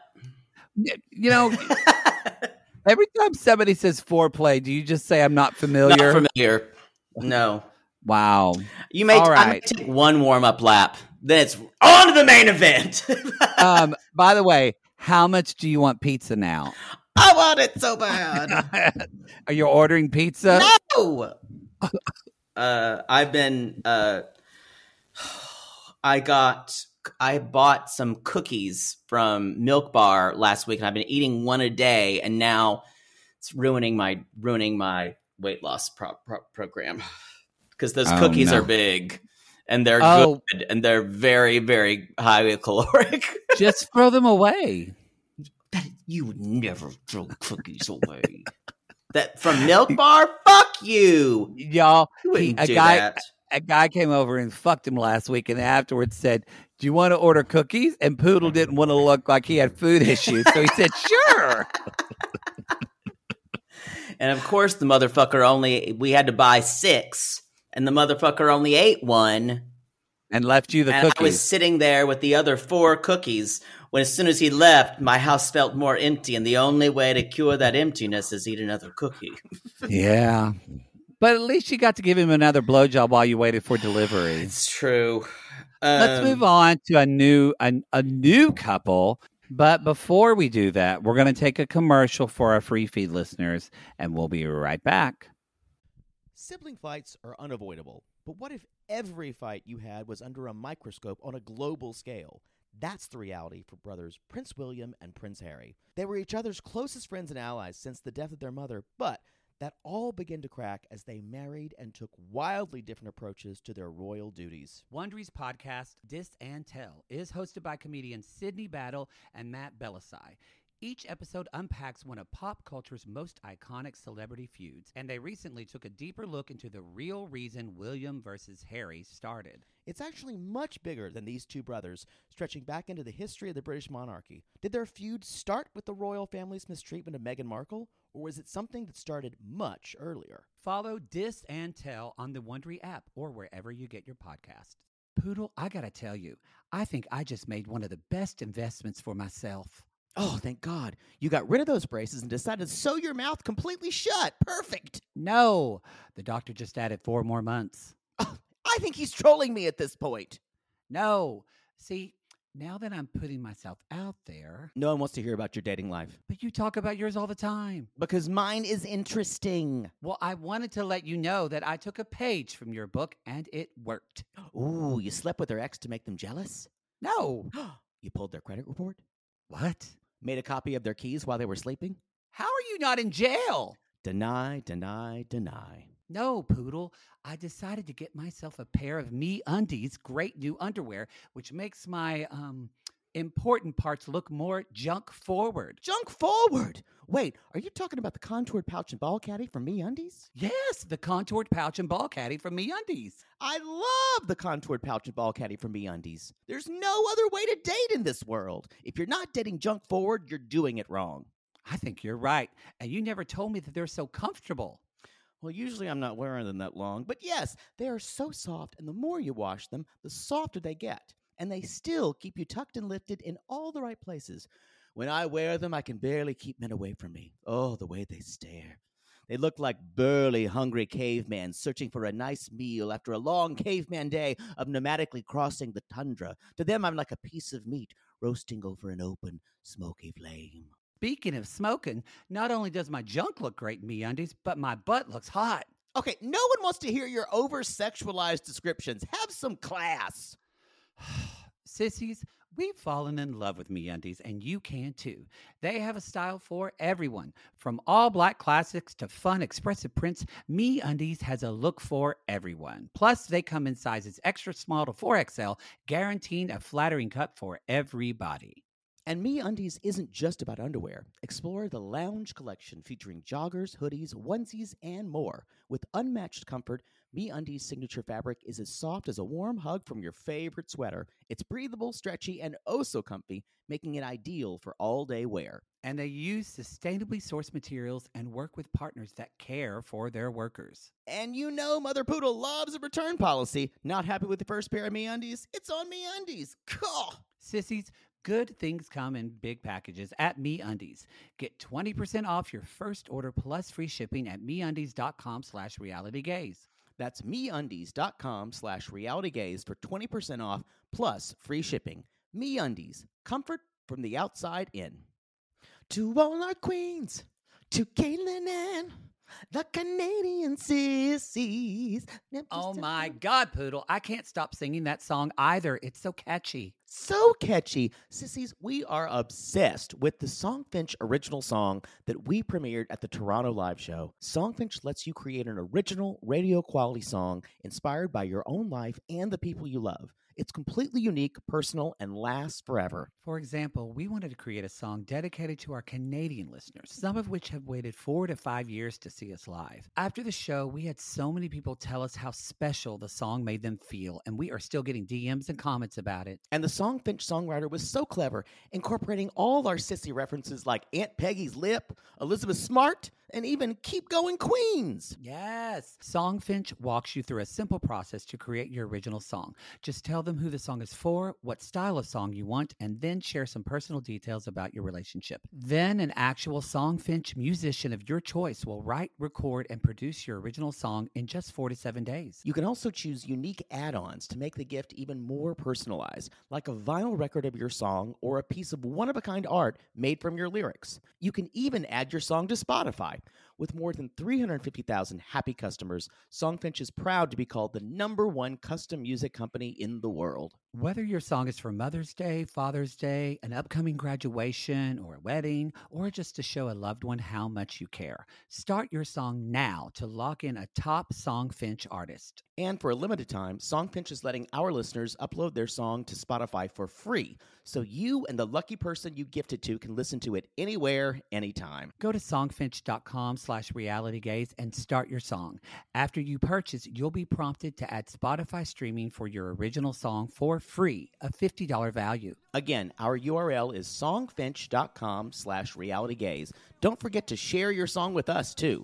Speaker 8: Every time somebody says foreplay, do you just say I'm not familiar?
Speaker 9: Not familiar. No.
Speaker 8: Wow.
Speaker 9: I may take one warm-up lap. Then it's on to the main event.
Speaker 8: By the way, how much do you want pizza now?
Speaker 9: I want it so bad.
Speaker 8: Are you ordering pizza?
Speaker 9: No. I've been. I bought some cookies from Milk Bar last week, and I've been eating one a day, and now it's ruining my weight loss program because those cookies are big. And they're good, and they're very, very highly caloric.
Speaker 8: Just throw them away.
Speaker 9: You would never throw cookies away. That from Milk Bar? Fuck you.
Speaker 8: Y'all,
Speaker 9: that.
Speaker 8: A guy came over and fucked him last week and afterwards said, do you want to order cookies? And Poodle didn't want to look like he had food issues. So he said, sure.
Speaker 9: And of course, the motherfucker we had to buy 6. And the motherfucker only ate one.
Speaker 8: And left you the cookies.
Speaker 9: I was sitting there with the other 4 cookies when as soon as he left, my house felt more empty. And the only way to cure that emptiness is eat another cookie.
Speaker 8: Yeah. But at least you got to give him another blowjob while you waited for delivery.
Speaker 9: It's true.
Speaker 8: Let's move on to a new couple. But before we do that, we're going to take a commercial for our free feed listeners. And we'll be right back.
Speaker 3: Sibling fights are unavoidable, but what if every fight you had was under a microscope on a global scale? That's the reality for brothers Prince William and Prince Harry. They were each other's closest friends and allies since the death of their mother, but that all began to crack as they married and took wildly different approaches to their royal duties.
Speaker 10: Wondery's podcast, Dis and Tell, is hosted by comedians Sydney Battle and Matt Belisai. Each episode unpacks one of pop culture's most iconic celebrity feuds, and they recently took a deeper look into the real reason William versus Harry started.
Speaker 3: It's actually much bigger than these two brothers, stretching back into the history of the British monarchy. Did their feud start with the royal family's mistreatment of Meghan Markle, or was it something that started much earlier?
Speaker 10: Follow Dis and Tell on the Wondery app or wherever you get your podcasts. Poodle, I gotta tell you, I think I just made one of the best investments for myself.
Speaker 3: Oh, thank God. You got rid of those braces and decided to sew your mouth completely shut. Perfect.
Speaker 10: No, the doctor just added 4 more months.
Speaker 3: I think he's trolling me at this point.
Speaker 10: No. See, now that I'm putting myself out there.
Speaker 3: No one wants to hear about your dating life.
Speaker 10: But you talk about yours all the time.
Speaker 3: Because mine is interesting.
Speaker 10: Well, I wanted to let you know that I took a page from your book and it worked.
Speaker 3: Ooh, you slept with their ex to make them jealous?
Speaker 10: No.
Speaker 3: You pulled their credit report?
Speaker 10: What?
Speaker 3: Made a copy of their keys while they were sleeping?
Speaker 10: How are you not in jail?
Speaker 3: Deny, deny, deny.
Speaker 10: No, Poodle. I decided to get myself a pair of MeUndies great new underwear, which makes my important parts look more junk forward.
Speaker 3: Junk forward? Wait, are you talking about the contoured pouch and ball caddy from MeUndies?
Speaker 10: Yes, the contoured pouch and ball caddy from MeUndies.
Speaker 3: I love the contoured pouch and ball caddy from MeUndies. There's no other way to date in this world. If you're not dating junk forward, you're doing it wrong.
Speaker 10: I think you're right. And you never told me that they're so comfortable.
Speaker 3: Well, usually I'm not wearing them that long. But yes, they are so soft, and the more you wash them, the softer they get. And they still keep you tucked and lifted in all the right places. When I wear them, I can barely keep men away from me. Oh, the way they stare. They look like burly, hungry cavemen searching for a nice meal after a long caveman day of nomadically crossing the tundra. To them, I'm like a piece of meat roasting over an open, smoky flame.
Speaker 10: Speaking of smoking, not only does my junk look great in MeUndies, but my butt looks hot.
Speaker 3: Okay, no one wants to hear your over-sexualized descriptions. Have some class.
Speaker 10: Sissies, We've fallen in love with MeUndies, and you can too. They have a style for everyone. From all black classics to fun expressive prints, MeUndies has a look for everyone. Plus, they come in sizes extra small to 4XL, guaranteeing a flattering cut for everybody.
Speaker 3: And MeUndies isn't just about underwear. Explore the Lounge collection featuring joggers, hoodies, onesies, and more. With unmatched comfort, MeUndies' signature fabric is as soft as a warm hug from your favorite sweater. It's breathable, stretchy, and oh so comfy, making it ideal for all-day wear.
Speaker 10: And they use sustainably sourced materials and work with partners that care for their workers.
Speaker 3: And you know Mother Poodle loves a return policy. Not happy with the first pair of MeUndies? It's on MeUndies. Cool.
Speaker 10: Sissies, good things come in big packages at MeUndies. Get 20% off your first order plus free shipping at MeUndies.com/realitygaze.
Speaker 3: That's MeUndies.com/realitygaze for 20% off plus free shipping. MeUndies, comfort from the outside in. To all our queens, to Caitlin and the Canadian sissies.
Speaker 10: Oh my God, Poodle. I can't stop singing that song either. It's so catchy.
Speaker 3: So catchy. Sissies, we are obsessed with the Songfinch original song that we premiered at the Toronto Live Show. Songfinch lets you create an original radio quality song inspired by your own life and the people you love. It's completely unique, personal, and lasts forever.
Speaker 10: For example, we wanted to create a song dedicated to our Canadian listeners, some of which have waited 4 to 5 years to see us live. After the show, we had so many people tell us how special the song made them feel, and we are still getting DMs and comments about it.
Speaker 3: And the Songfinch songwriter was so clever, incorporating all our sissy references like Aunt Peggy's Lip, Elizabeth Smart, and even Keep Going Queens.
Speaker 10: Yes. Songfinch walks you through a simple process to create your original song. Just tell them who the song is for, what style of song you want, and then share some personal details about your relationship. Then an actual Songfinch musician of your choice will write, record, and produce your original song in just 4 to 7 days.
Speaker 3: You can also choose unique add-ons to make the gift even more personalized, like a vinyl record of your song or a piece of one-of-a-kind art made from your lyrics. You can even add your song to Spotify. With more than 350,000 happy customers, Songfinch is proud to be called the #1 custom music company in the world.
Speaker 10: Whether your song is for Mother's Day, Father's Day, an upcoming graduation, or a wedding, or just to show a loved one how much you care, start your song now to lock in a top Songfinch artist.
Speaker 3: And for a limited time, Songfinch is letting our listeners upload their song to Spotify for free, so you and the lucky person you gifted to can listen to it anywhere, anytime.
Speaker 10: Go to songfinch.com/realitygaze and start your song. After you purchase, you'll be prompted to add Spotify streaming for your original song for free, a $50 value.
Speaker 3: Again, our URL is songfinch.com/realitygaze. Don't forget to share your song with us, too.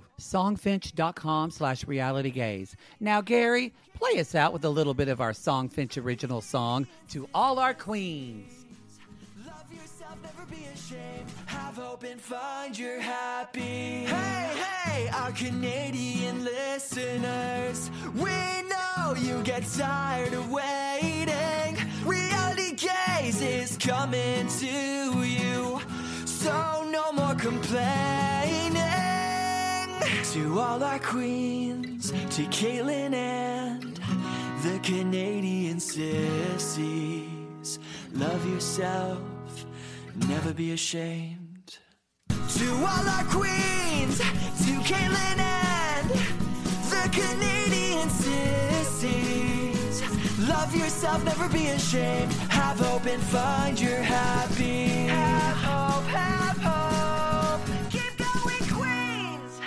Speaker 10: Songfinch.com/realitygaze. Now, Gary, play us out with a little bit of our Songfinch original song, To All Our Queens.
Speaker 11: Love yourself, never be ashamed. Have hope and find your happy. Hey, hey, our Canadian listeners. We know you get tired of waiting. Reality Gaze is coming to you. So no more complaining. To all our queens, to Caitlin and the Canadian sissies. Love yourself, never be ashamed. To all our queens, to Caitlin and the Canadian sissies. Love yourself, never be ashamed. Have hope and find your happy. Have hope, have hope. Keep going, Queens.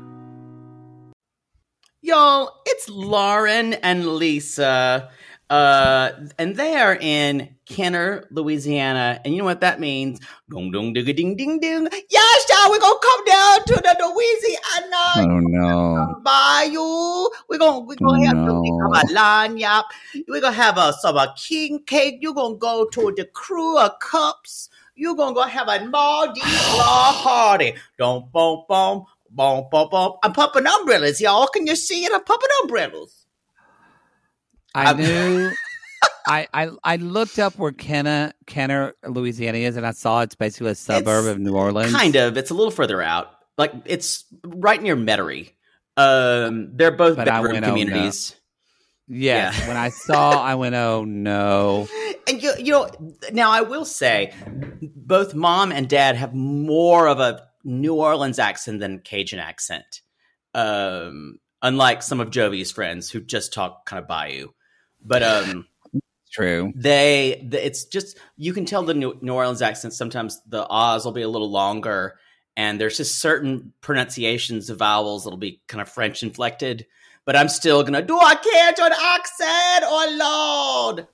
Speaker 9: Y'all, it's Lauren and Lisa. And they are in Kenner, Louisiana. And you know what that means? Dong dong digga ding ding ding. Yes, y'all, we're gonna come down to the Louisiana.
Speaker 8: Oh no.
Speaker 9: Bayou. We're gonna have something about lanyap. We're gonna have some king cake. You're gonna go to the Crew of Cups. You're gonna go have a Mardi Gras party. Don't boom boom boom boom boom. I'm pumping umbrellas, y'all. Can you see it? I'm pumping umbrellas.
Speaker 8: I knew. I looked up where Kenner, Louisiana is, and I saw it's basically a suburb of New Orleans.
Speaker 9: Kind of. It's a little further out. Like, it's right near Metairie. They're both bedroom communities.
Speaker 8: Yes.
Speaker 9: Yeah.
Speaker 8: When I saw, I went, oh no.
Speaker 9: And you know, now I will say, both mom and dad have more of a New Orleans accent than Cajun accent. Unlike some of Jovi's friends who just talk kind of Bayou. But
Speaker 8: true.
Speaker 9: It's just, you can tell the New Orleans accent. Sometimes the Oz will be a little longer, and there's just certain pronunciations of vowels that'll be kind of French inflected. But I'm still gonna do a Cajun accent, oh Lord.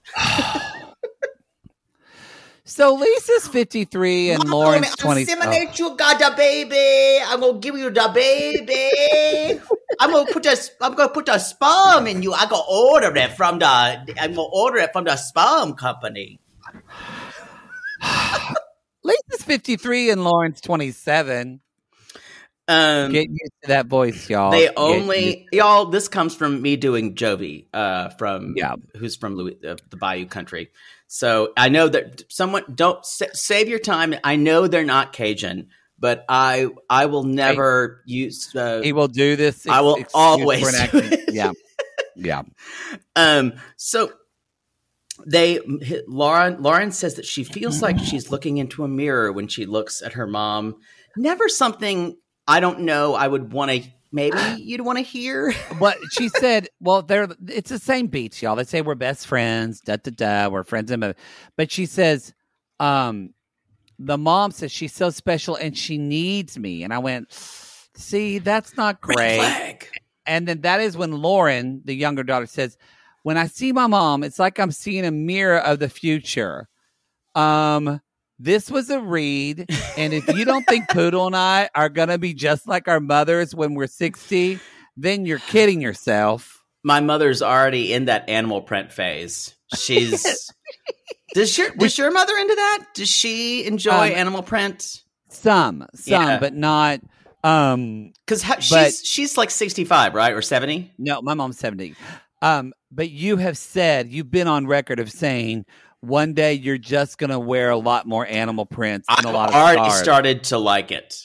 Speaker 8: So Lisa's 53 and Lauren's 20.
Speaker 9: Inseminate you, got the baby. I'm gonna give you the baby. I'm gonna put a sperm in you. I'm gonna order it from the sperm company.
Speaker 8: Lisa's 53 and Lauren's 27. Get used to that voice, y'all.
Speaker 9: Y'all. This comes from me doing Jovi, who's from the Bayou country. So I know that don't save your time. I know they're not Cajun, but I will never use.
Speaker 8: He will do this.
Speaker 9: I will always.
Speaker 8: Yeah.
Speaker 9: So Lauren says that she feels like she's looking into a mirror when she looks at her mom. Never something. I don't know. I would want to. Maybe you'd want to hear.
Speaker 8: But she said, well, it's the same beats, y'all. They say we're best friends. We're friends. But she says, the mom says she's so special and she needs me. And I went, see, that's not great.
Speaker 9: Red flag.
Speaker 8: And then that is when Lauren, the younger daughter, says, when I see my mom, it's like I'm seeing a mirror of the future. This was a read, and if you don't think Poodle and I are going to be just like our mothers when we're 60, then you're kidding yourself.
Speaker 9: My mother's already in that animal print phase. She's Does your mother into that? Does she enjoy animal print?
Speaker 8: Some, but not.
Speaker 9: Because she's like 65, right, or 70?
Speaker 8: No, my mom's 70. But you've been on record of saying, one day you're just going to wear a lot more animal prints and a lot of
Speaker 9: I've already
Speaker 8: stars.
Speaker 9: started to like it.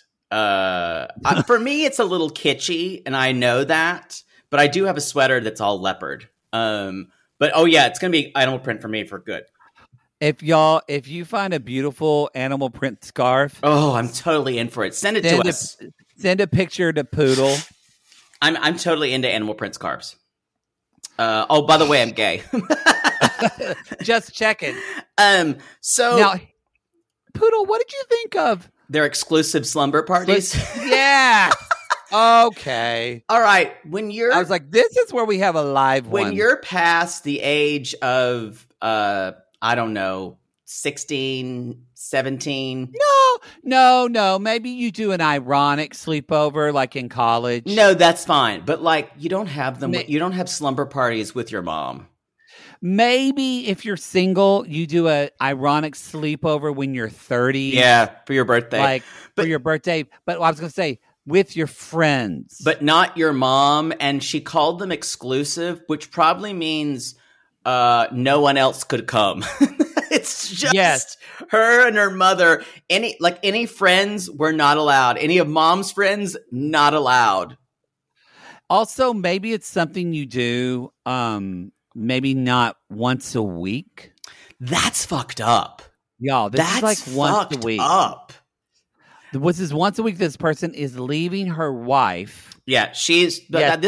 Speaker 9: For me, it's a little kitschy, and I know that. But I do have a sweater that's all leopard. But it's going to be animal print for me for good.
Speaker 8: If you find a beautiful animal print scarf,
Speaker 9: I'm totally in for it. Send it to us.
Speaker 8: Send a picture to Poodle.
Speaker 9: I'm totally into animal print scarves. By the way, I'm gay.
Speaker 8: Just checking.
Speaker 9: So
Speaker 8: now, Poodle, what did you think of
Speaker 9: their exclusive slumber parties?
Speaker 8: Yeah. Okay.
Speaker 9: All right.
Speaker 8: I was like, this is where we have a live one.
Speaker 9: When you're past the age of, I don't know, 16, 17.
Speaker 8: No. Maybe you do an ironic sleepover like in college.
Speaker 9: No, that's fine. But like, you don't have them. You don't have slumber parties with your mom.
Speaker 8: Maybe if you're single, you do a ironic sleepover when you're 30.
Speaker 9: Yeah, for your birthday.
Speaker 8: For your birthday. But I was going to say, with your friends.
Speaker 9: But not your mom. And she called them exclusive, which probably means no one else could come. It's just her and her mother. Any friends were not allowed. Any of mom's friends, not allowed.
Speaker 8: Also, maybe it's something you do maybe not once a week.
Speaker 9: That's fucked up.
Speaker 8: Y'all, this is like once a week.
Speaker 9: Up.
Speaker 8: This is once a week. This person is leaving her wife.
Speaker 9: Yeah, this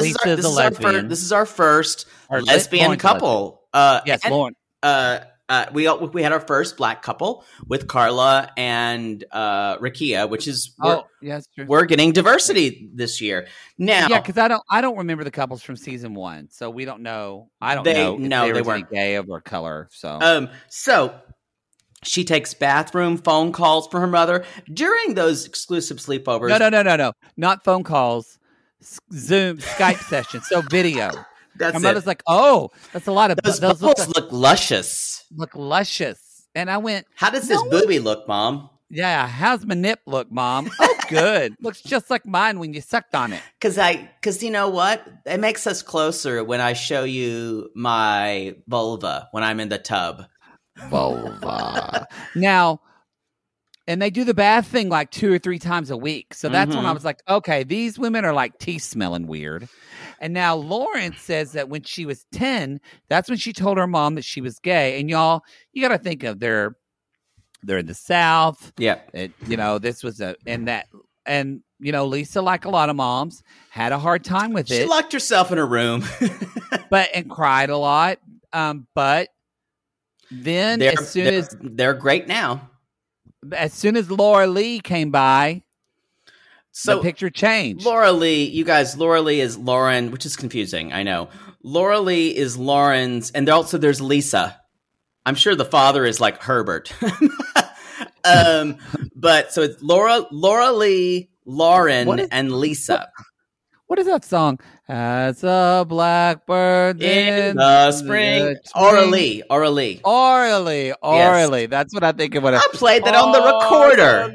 Speaker 9: is our first lesbian couple.
Speaker 8: Lauren.
Speaker 9: We had our first black couple with Carla and Rakia, which is we're getting diversity this year. Now,
Speaker 8: yeah, because I don't remember the couples from season 1, so we don't know. I don't know if they weren't gay of or color.
Speaker 9: So she takes bathroom phone calls from her mother during those exclusive sleepovers.
Speaker 8: No, not phone calls. Zoom, Skype sessions, so video.
Speaker 9: That's
Speaker 8: my mother's like, oh, that's a lot of
Speaker 9: those bubbles look luscious.
Speaker 8: And I went,
Speaker 9: how does this booby look, Mom?
Speaker 8: Yeah, how's my nip look, Mom? Oh, good. Looks just like mine when you sucked on it.
Speaker 9: Because you know what? It makes us closer when I show you my vulva when I'm in the tub.
Speaker 8: Vulva. Now, and they do the bath thing like 2 or 3 times a week. So that's when I was like, okay, these women are like teeth smelling weird. And now Lauren says that when she was 10, that's when she told her mom that she was gay. And y'all, you got to think of they're in the South.
Speaker 9: Yeah.
Speaker 8: This was and Lisa, like a lot of moms, had a hard time with it.
Speaker 9: She locked herself in her room.
Speaker 8: and cried a lot. But then
Speaker 9: they're great now.
Speaker 8: As soon as Laura Lee came by, the picture changed.
Speaker 9: Laura Lee is Lauren, which is confusing. I know. Laura Lee is Lauren's, and there's Lisa. I'm sure the father is like Herbert. But so it's Laura Lee, Lauren, and Lisa.
Speaker 8: What is that song? As a blackbird
Speaker 9: in the spring. Aura Lee.
Speaker 8: Yes. That's what I think of.
Speaker 9: I played that on the recorder.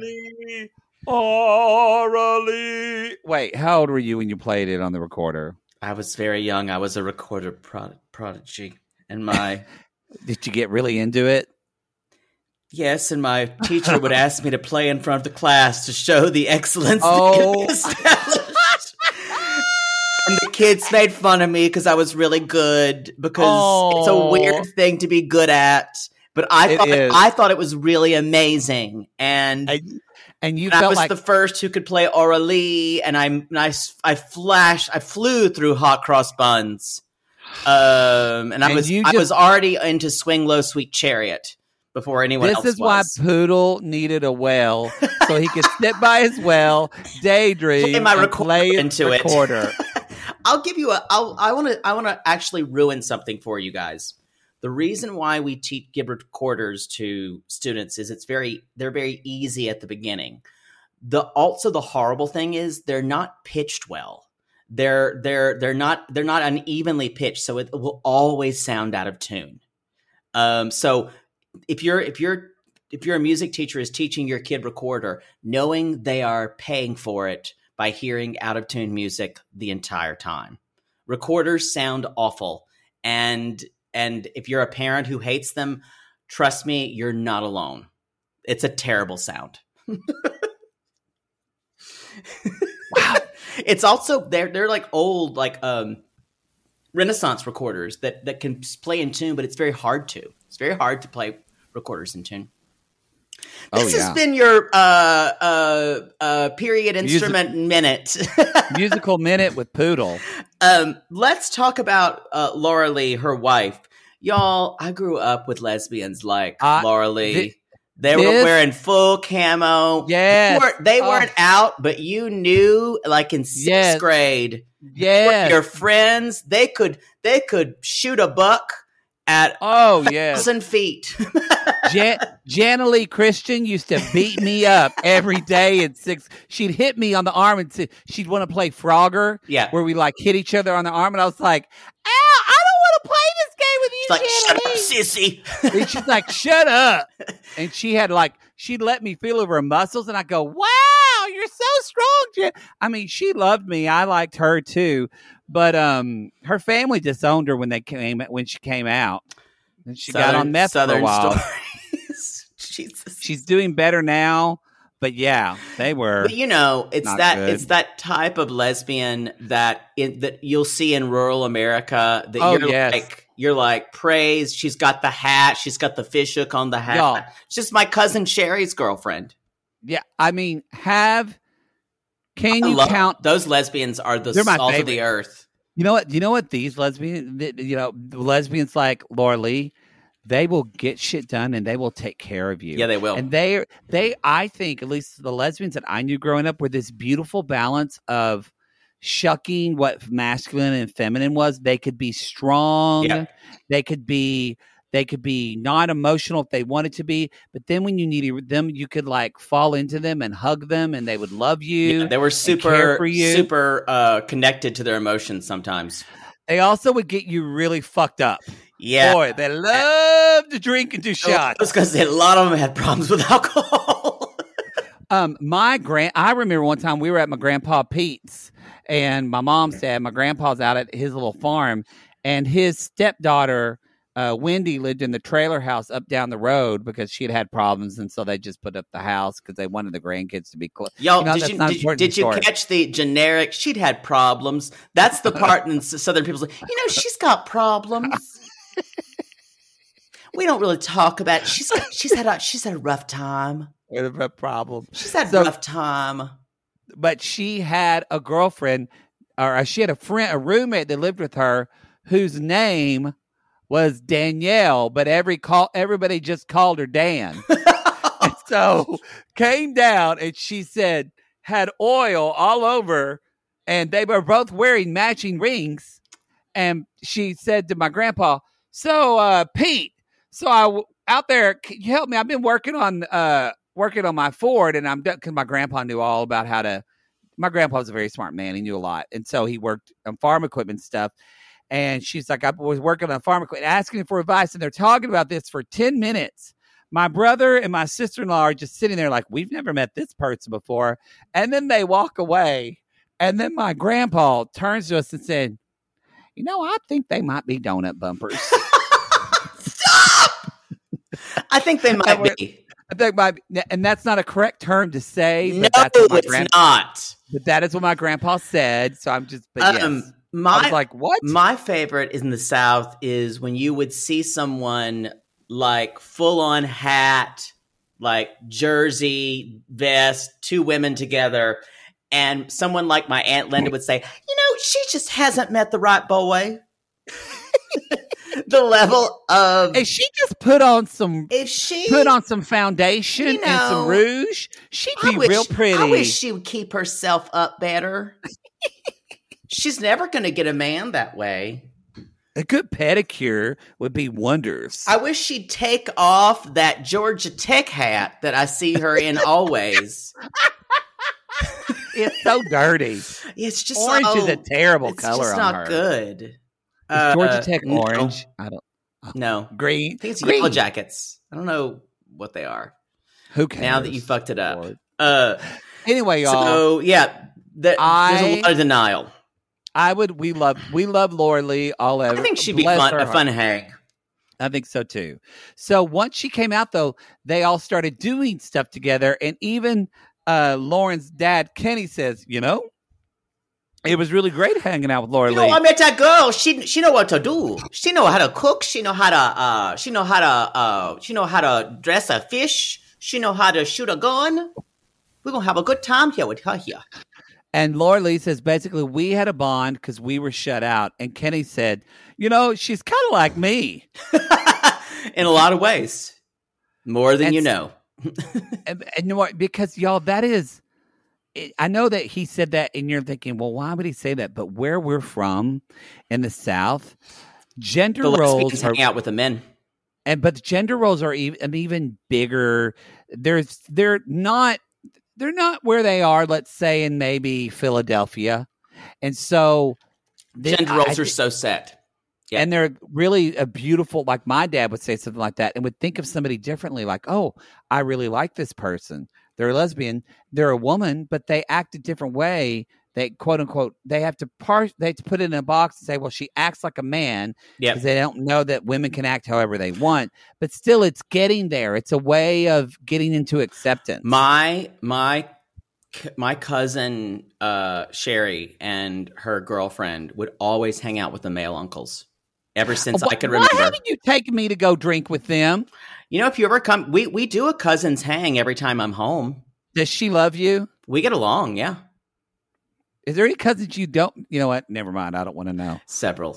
Speaker 8: Aura Lee. Wait, how old were you when you played it on the recorder?
Speaker 9: I was very young. I was a recorder prodigy. And my...
Speaker 8: Did you get really into it?
Speaker 9: Yes, and my teacher would ask me to play in front of the class to show the excellence that could be established. And the kids made fun of me because I was really good, because it's a weird thing to be good at. But I thought it was really amazing, and
Speaker 8: you
Speaker 9: I
Speaker 8: felt
Speaker 9: was
Speaker 8: like
Speaker 9: the first who could play Aura Lee, and I flew through hot cross buns, and I was already into Swing Low Sweet Chariot before anyone else was.
Speaker 8: This is why Poodle needed a well, so he could sit by his well, daydream, and play into recorder.
Speaker 9: I'll give you I want to actually ruin something for you guys. The reason why we give recorders to students is they're very easy at the beginning. Also the horrible thing is they're not pitched well. They're not unevenly pitched, so it will always sound out of tune. So if you're a music teacher is teaching your kid recorder, knowing they are paying for it by hearing out of tune music the entire time. Recorders sound awful, and if you're a parent who hates them, trust me, you're not alone. It's a terrible sound. Wow. It's also they're like old Renaissance recorders that can play in tune, but it's very hard to. It's very hard to play recorders in tune. This has been your period instrument minute.
Speaker 8: Musical minute with Poodle.
Speaker 9: Let's talk about Laura Lee, her wife. Y'all, I grew up with lesbians like Laura Lee. They were wearing full camo.
Speaker 8: Yes.
Speaker 9: They weren't out, but you knew, like in sixth grade.
Speaker 8: Yes.
Speaker 9: Your friends, they could shoot a buck at 1,000 feet.
Speaker 8: Jana Lee Christian used to beat me up every day in sixth. She'd hit me on the arm and she'd want to play Frogger.
Speaker 9: Yeah.
Speaker 8: Where we like hit each other on the arm, and I was like, ow, I don't want to play this game with you,
Speaker 9: Jana
Speaker 8: Lee.
Speaker 9: Shut up, sissy.
Speaker 8: And she's like, shut up. And she'd let me feel over her muscles, and I go, wow, you're so strong, Jen. I mean, she loved me. I liked her too. But her family disowned her when she came out. And she got on meth for a while.
Speaker 9: Jesus.
Speaker 8: She's doing better now, but yeah, they were.
Speaker 9: But it's that type of lesbian that you'll see in rural America that you're like, praise. She's got the hat. She's got the fish hook on the hat.
Speaker 8: Y'all.
Speaker 9: It's just my cousin Sherry's girlfriend.
Speaker 8: Yeah, I mean, can you count?
Speaker 9: Those lesbians are the salt of the earth.
Speaker 8: You know what? These lesbians like Laura Lee, they will get shit done and they will take care of you.
Speaker 9: Yeah, they will.
Speaker 8: And I think, at least the lesbians that I knew growing up, were this beautiful balance of shucking what masculine and feminine was. They could be strong. Yeah. They could be not emotional if they wanted to be, but then when you needed them, you could like fall into them and hug them, and they would love you.
Speaker 9: Yeah, they were super connected to their emotions sometimes.
Speaker 8: They also would get you really fucked up.
Speaker 9: Yeah.
Speaker 8: Boy, they love to drink and do shots.
Speaker 9: That's because a lot of them had problems with alcohol.
Speaker 8: I remember one time we were at my grandpa Pete's, and my mom's dad, my grandpa's out at his little farm, and his stepdaughter Wendy lived in the trailer house up down the road because she had problems, and so they just put up the house because they wanted the grandkids to be close.
Speaker 9: Yo, did you catch the generic? She'd had problems. That's the part in Southern people's like, she's got problems. We don't really talk about it. She's had a rough time.
Speaker 8: A problem.
Speaker 9: She's had a rough time.
Speaker 8: But she had a girlfriend, or she had a roommate that lived with her whose name was Danielle, but everybody just called her Dan. And so came down, and she said had oil all over, and they were both wearing matching rings. And she said to my grandpa, "So Pete, out there, can you help me? I've been working on my Ford, and I'm done," because my grandpa knew all about how to. My grandpa was a very smart man; he knew a lot, and so he worked on farm equipment stuff. And she's like, I was working on farm equipment, asking for advice, and they're talking about this for 10 minutes. My brother and my sister-in-law are just sitting there like, we've never met this person before. And then they walk away. And then my grandpa turns to us and said, I think they might be donut bumpers.
Speaker 9: Stop! I think they might be.
Speaker 8: I think and that's not a correct term to say.
Speaker 9: But no, it's not.
Speaker 8: But that is what my grandpa said. So I'm just, but yes. I was like, what?
Speaker 9: My favorite in the South is when you would see someone like full on hat, like jersey, vest, two women together. And someone like my Aunt Linda would say, she just hasn't met the right boy. The level of.
Speaker 8: If she just put on some foundation and some rouge, she'd be real pretty.
Speaker 9: I wish she would keep herself up better. She's never going to get a man that way.
Speaker 8: A good pedicure would be wonders.
Speaker 9: I wish she'd take off that Georgia Tech hat that I see her in always.
Speaker 8: It's so dirty.
Speaker 9: It's just
Speaker 8: orange is a terrible color
Speaker 9: on her. It's just not good.
Speaker 8: Is Georgia Tech orange?
Speaker 9: No. I don't. No,
Speaker 8: green.
Speaker 9: I think it's Yellow Jackets. I don't know what they are.
Speaker 8: Who cares?
Speaker 9: Now that you fucked it up.
Speaker 8: Anyway, y'all.
Speaker 9: So yeah, there's a lot of denial.
Speaker 8: We love Laura Lee all over.
Speaker 9: I think she'd be a fun hang.
Speaker 8: I think so too. So once she came out, though, they all started doing stuff together, and even Lauren's dad, Kenny, says, it was really great hanging out with Laura Lee.
Speaker 9: I met that girl. She know what to do. She know how to cook. She know how to dress a fish. She know how to shoot a gun. We're gonna have a good time here with her here.
Speaker 8: And Laura Lee says, basically, we had a bond because we were shut out. And Kenny said, she's kind of like me.
Speaker 9: In a lot of ways. More than you know.
Speaker 8: and because, y'all, that is, I know that he said that, and you're thinking, well, why would he say that? But where we're from in the South, gender roles
Speaker 9: hang out with the men.
Speaker 8: But the gender roles are even bigger. They're not where they are, let's say, in maybe Philadelphia. And so
Speaker 9: gender roles are so set.
Speaker 8: Yeah. And they're really a beautiful, like my dad would say something like that and would think of somebody differently, like, oh, I really like this person. They're a lesbian, they're a woman, but they act a different way. They quote unquote, they have to put it in a box and say, well, she acts like a man because they don't know that women can act however they want. But still, it's getting there. It's a way of getting into acceptance.
Speaker 9: My cousin Sherry and her girlfriend would always hang out with the male uncles ever since I can remember.
Speaker 8: Why haven't you taken me to go drink with them?
Speaker 9: If you ever come, we do a cousins hang every time I'm home.
Speaker 8: Does she love you?
Speaker 9: We get along, yeah.
Speaker 8: Is there any cousins you don't? You know what? Never mind. I don't want to know.
Speaker 9: Several.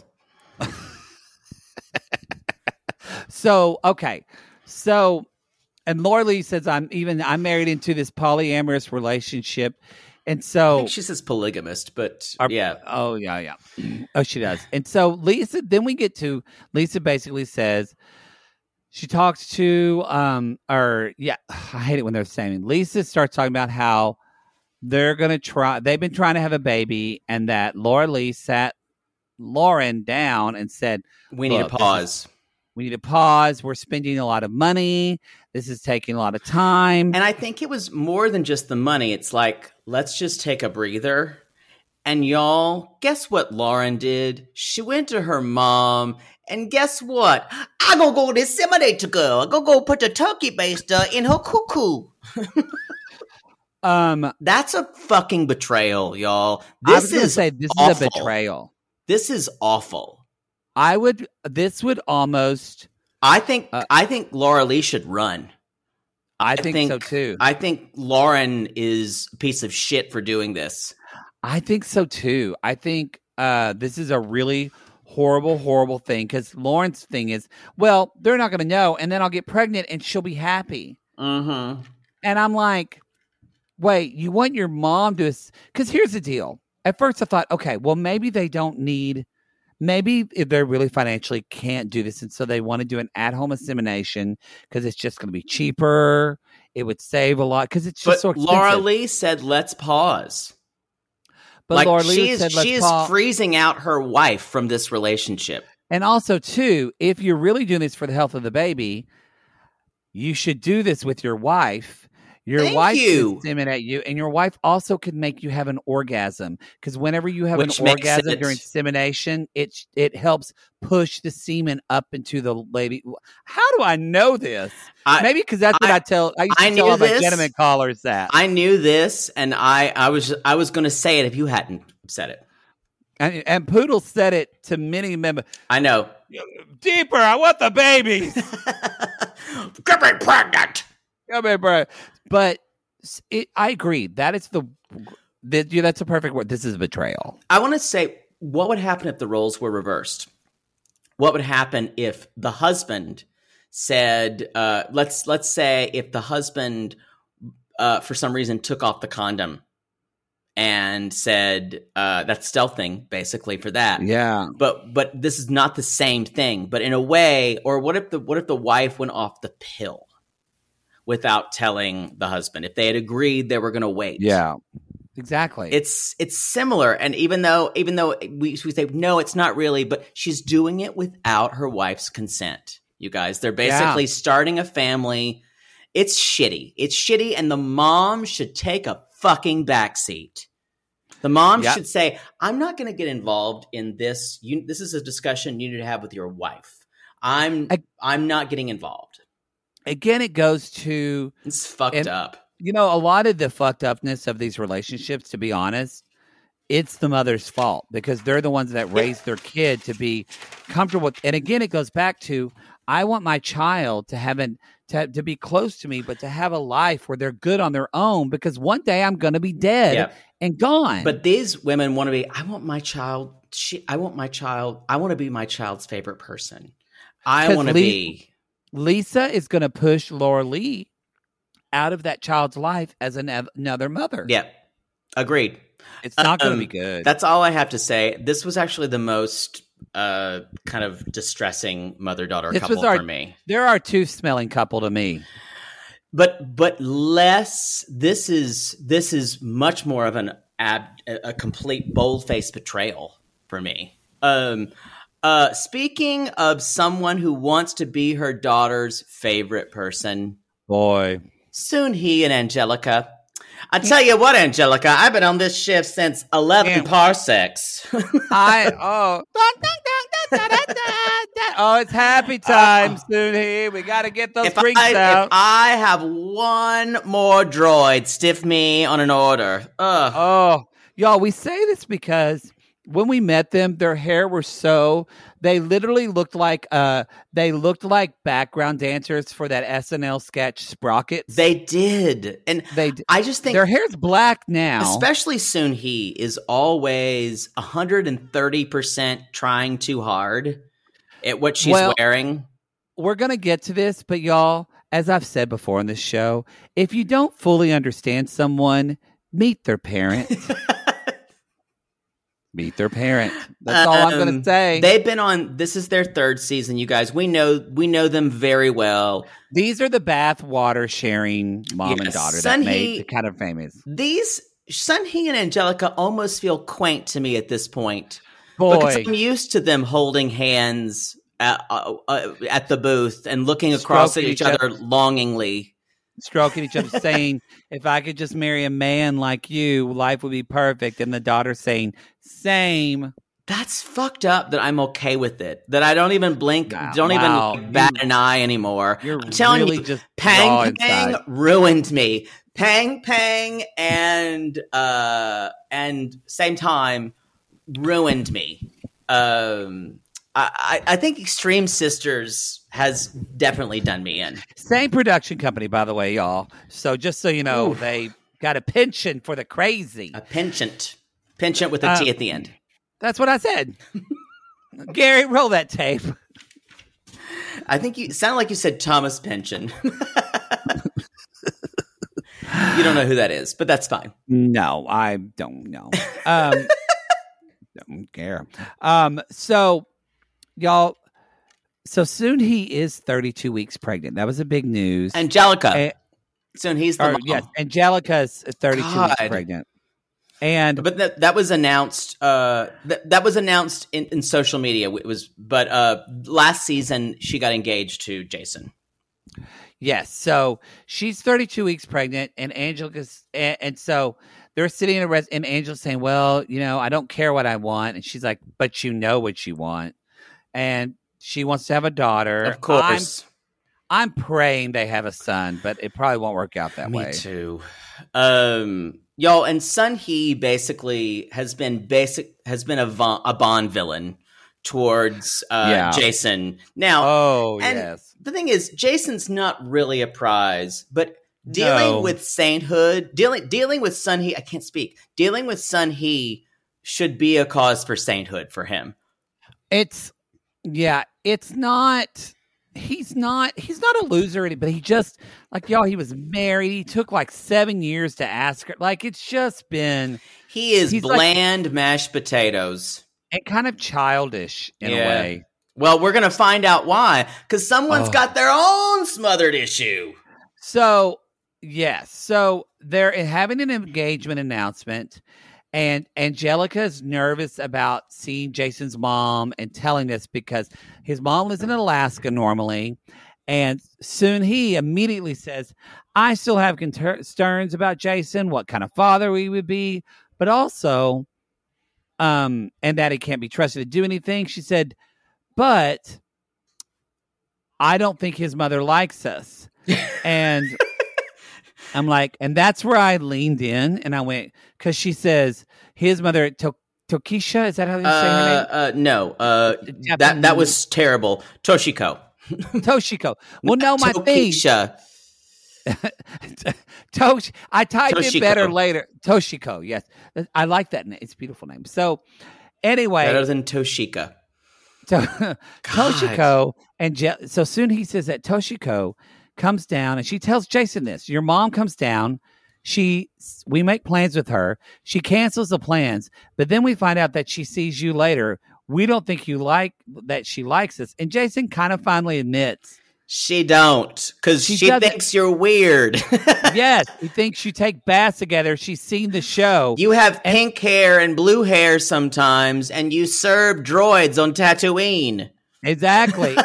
Speaker 8: So, okay. So, and Laura Lee says, I'm married into this polyamorous relationship. And so.
Speaker 9: I think she says polygamist, but yeah.
Speaker 8: Oh, yeah. Oh, she does. And so Lisa basically says, she talks to, I hate it when they're saying, Lisa starts talking about how they've been trying to have a baby, and that Laura Lee sat Lauren down and said,
Speaker 9: we need to pause.
Speaker 8: We're spending a lot of money. This is taking a lot of time.
Speaker 9: And I think it was more than just the money. It's like, let's just take a breather. And y'all, guess what Lauren did? She went to her mom And guess what? I gonna go inseminate the girl. I gonna go put the turkey baster in her cuckoo.
Speaker 8: That's
Speaker 9: a fucking betrayal, y'all.
Speaker 8: This is a betrayal.
Speaker 9: This is awful.
Speaker 8: This would almost.
Speaker 9: I think Laura Lee should run.
Speaker 8: I think so too.
Speaker 9: I think Lauren is a piece of shit for doing this.
Speaker 8: I think so too. I think this is a really horrible, horrible thing because Lauren's thing is, well, they're not going to know, and then I'll get pregnant and she'll be happy.
Speaker 9: Mm-hmm.
Speaker 8: And I'm like, wait, you want your mom to? Because here's the deal. At first, I thought, okay, well, maybe they don't need. Maybe if they really financially can't do this, and so they want to do an at-home insemination because it's just going to be cheaper. It would save a lot because it's just so expensive.
Speaker 9: Laura Lee said, "Let's pause."
Speaker 8: But Laura Lee said,
Speaker 9: she is freezing out her wife from this relationship.
Speaker 8: And also, too, if you're really doing this for the health of the baby, you should do this with your wife. Your wife can inseminate you, and your wife also could make you have an orgasm. Because whenever you have an orgasm during insemination, it helps push the semen up into the lady. How do I know this? Maybe because that's what I used to tell all my gentleman callers that.
Speaker 9: I knew this, and I was going to say it if you hadn't said it.
Speaker 8: And Poodle said it to many members.
Speaker 9: I know.
Speaker 8: Deeper, I want the babies.
Speaker 9: Get me pregnant.
Speaker 8: But I agree. That's a perfect word. This is a betrayal.
Speaker 9: I want to say, what would happen if the roles were reversed? What would happen if the husband said, let's say if the husband, for some reason, took off the condom and said, that's stealthing, basically, for that.
Speaker 8: Yeah.
Speaker 9: But this is not the same thing. But in a way, or what if the wife went off the pill without telling the husband? If they had agreed they were going to wait.
Speaker 8: Yeah, exactly.
Speaker 9: It's similar. And even though we say, no, it's not really, but she's doing it without her wife's consent, you guys. They're basically starting a family. It's shitty. It's shitty, and the mom should take a fucking backseat. The mom should say, I'm not going to get involved in this. This is a discussion you need to have with your wife. I'm not getting involved.
Speaker 8: Again, it goes to...
Speaker 9: It's fucked up.
Speaker 8: You know, a lot of the fucked upness of these relationships, to be honest, it's the mother's fault because they're the ones that raise their kid to be comfortable with. And again, it goes back to, I want my child to be close to me, but to have a life where they're good on their own because one day I'm going to be dead and gone.
Speaker 9: But these women want to be, I want to be my child's favorite person. I want to be...
Speaker 8: Lisa is going to push Laura Lee out of that child's life as another mother.
Speaker 9: Yeah, agreed.
Speaker 8: It's not going to be good.
Speaker 9: That's all I have to say. This was actually the most kind of distressing mother-daughter couple for me.
Speaker 8: They're our tooth-smelling couple to me.
Speaker 9: But less. This is much more of a complete bold-faced betrayal for me. Speaking of someone who wants to be her daughter's favorite person,
Speaker 8: boy,
Speaker 9: Soon-Hee and Angelica. I tell you what, Angelica, I've been on this shift since 11 parsecs.
Speaker 8: It's happy time, Soon-Hee. We got to get those drinks out.
Speaker 9: If I have one more droid stiff me on an order.
Speaker 8: Y'all, we say this because when we met them, their hair were they literally looked like background dancers for that SNL sketch Sprockets.
Speaker 9: They did. And I just think
Speaker 8: their hair's black now.
Speaker 9: Especially Soon-Hee is always 130% trying too hard at what she's wearing.
Speaker 8: We're going to get to this, but y'all, as I've said before on this show, if you don't fully understand someone, meet their parent. Meet their parent. That's all I'm going to say.
Speaker 9: They've been on. This is their third season, you guys. We know them very well.
Speaker 8: These are the bath water sharing mom and daughter that made the kind of famous.
Speaker 9: These Soon-Hee and Angelica almost feel quaint to me at this point.
Speaker 8: Boy,
Speaker 9: because I'm used to them holding hands at the booth and looking across at each other longingly.
Speaker 8: Stroking each other, saying, if I could just marry a man like you, life would be perfect. And the daughter saying, same.
Speaker 9: That's fucked up that I'm okay with it. That I don't even blink, even bat an eye anymore. I'm telling
Speaker 8: really
Speaker 9: you,
Speaker 8: just
Speaker 9: Pang ruined me. Pang and same time ruined me. I think Extreme Sisters has definitely done me in.
Speaker 8: Same production company, by the way, y'all. So just so you know, they got a penchant for the crazy.
Speaker 9: A penchant with a T at the end.
Speaker 8: That's what I said. Gary, roll that tape.
Speaker 9: I think you sounded like you said Thomas Pynchon. You don't know who that is, but that's fine.
Speaker 8: No, I don't know. Don't care. So, y'all, so soon he is 32 weeks pregnant. That was a big news.
Speaker 9: Angelica. Soon he's the mom.
Speaker 8: Yes, Angelica's 32 weeks pregnant.
Speaker 9: But that was announced. That was announced in social media. It was, but last season she got engaged to Jason.
Speaker 8: Yes, so she's 32 weeks pregnant, and Angelica's, and so they're sitting in and Angela's saying, "Well, I don't care what I want," and she's like, "But you know what you want," and she wants to have a daughter.
Speaker 9: Of course,
Speaker 8: I'm praying they have a son, but it probably won't work out that way.
Speaker 9: Me too. Y'all, and Sun Hee basically has been a Bond villain towards Jason. Now, yes. The thing is, Jason's not really a prize, but dealing with sainthood, dealing with Sun Hee, I can't speak. Dealing with Sun Hee should be a cause for sainthood for him.
Speaker 8: It's not. He's not a loser, but he just, like, y'all, he was married. He took like 7 years to ask her. Like, it's just been.
Speaker 9: He's bland mashed potatoes.
Speaker 8: And kind of childish in a way.
Speaker 9: Well, we're going to find out why, because someone's got their own smothered issue.
Speaker 8: So, yes. So they're having an engagement announcement, and Angelica's nervous about seeing Jason's mom and telling this because his mom lives in Alaska normally. And soon he immediately says, I still have concerns about Jason, what kind of father he would be, but also, and that he can't be trusted to do anything. She said, but I don't think his mother likes us. And I'm like, and that's where I leaned in and I went, because she says his mother, Tokisha, is that how you say her name?
Speaker 9: No, that was terrible. Toshiko.
Speaker 8: Well, no, my
Speaker 9: Tokisha.
Speaker 8: I typed it better later. Toshiko, yes. I like that name. It's a beautiful name. So anyway.
Speaker 9: Better than Toshika.
Speaker 8: Toshiko, so soon he says that Toshiko comes down and she tells Jason this. Your mom comes down. We make plans with her. She cancels the plans, but then we find out that she sees you later. We don't think you like that she likes us. And Jason kind of finally admits.
Speaker 9: She don't, because she thinks you're weird.
Speaker 8: Yes, he thinks you take baths together. She's seen the show.
Speaker 9: You have pink hair and blue hair sometimes, and you serve droids on Tatooine.
Speaker 8: Exactly.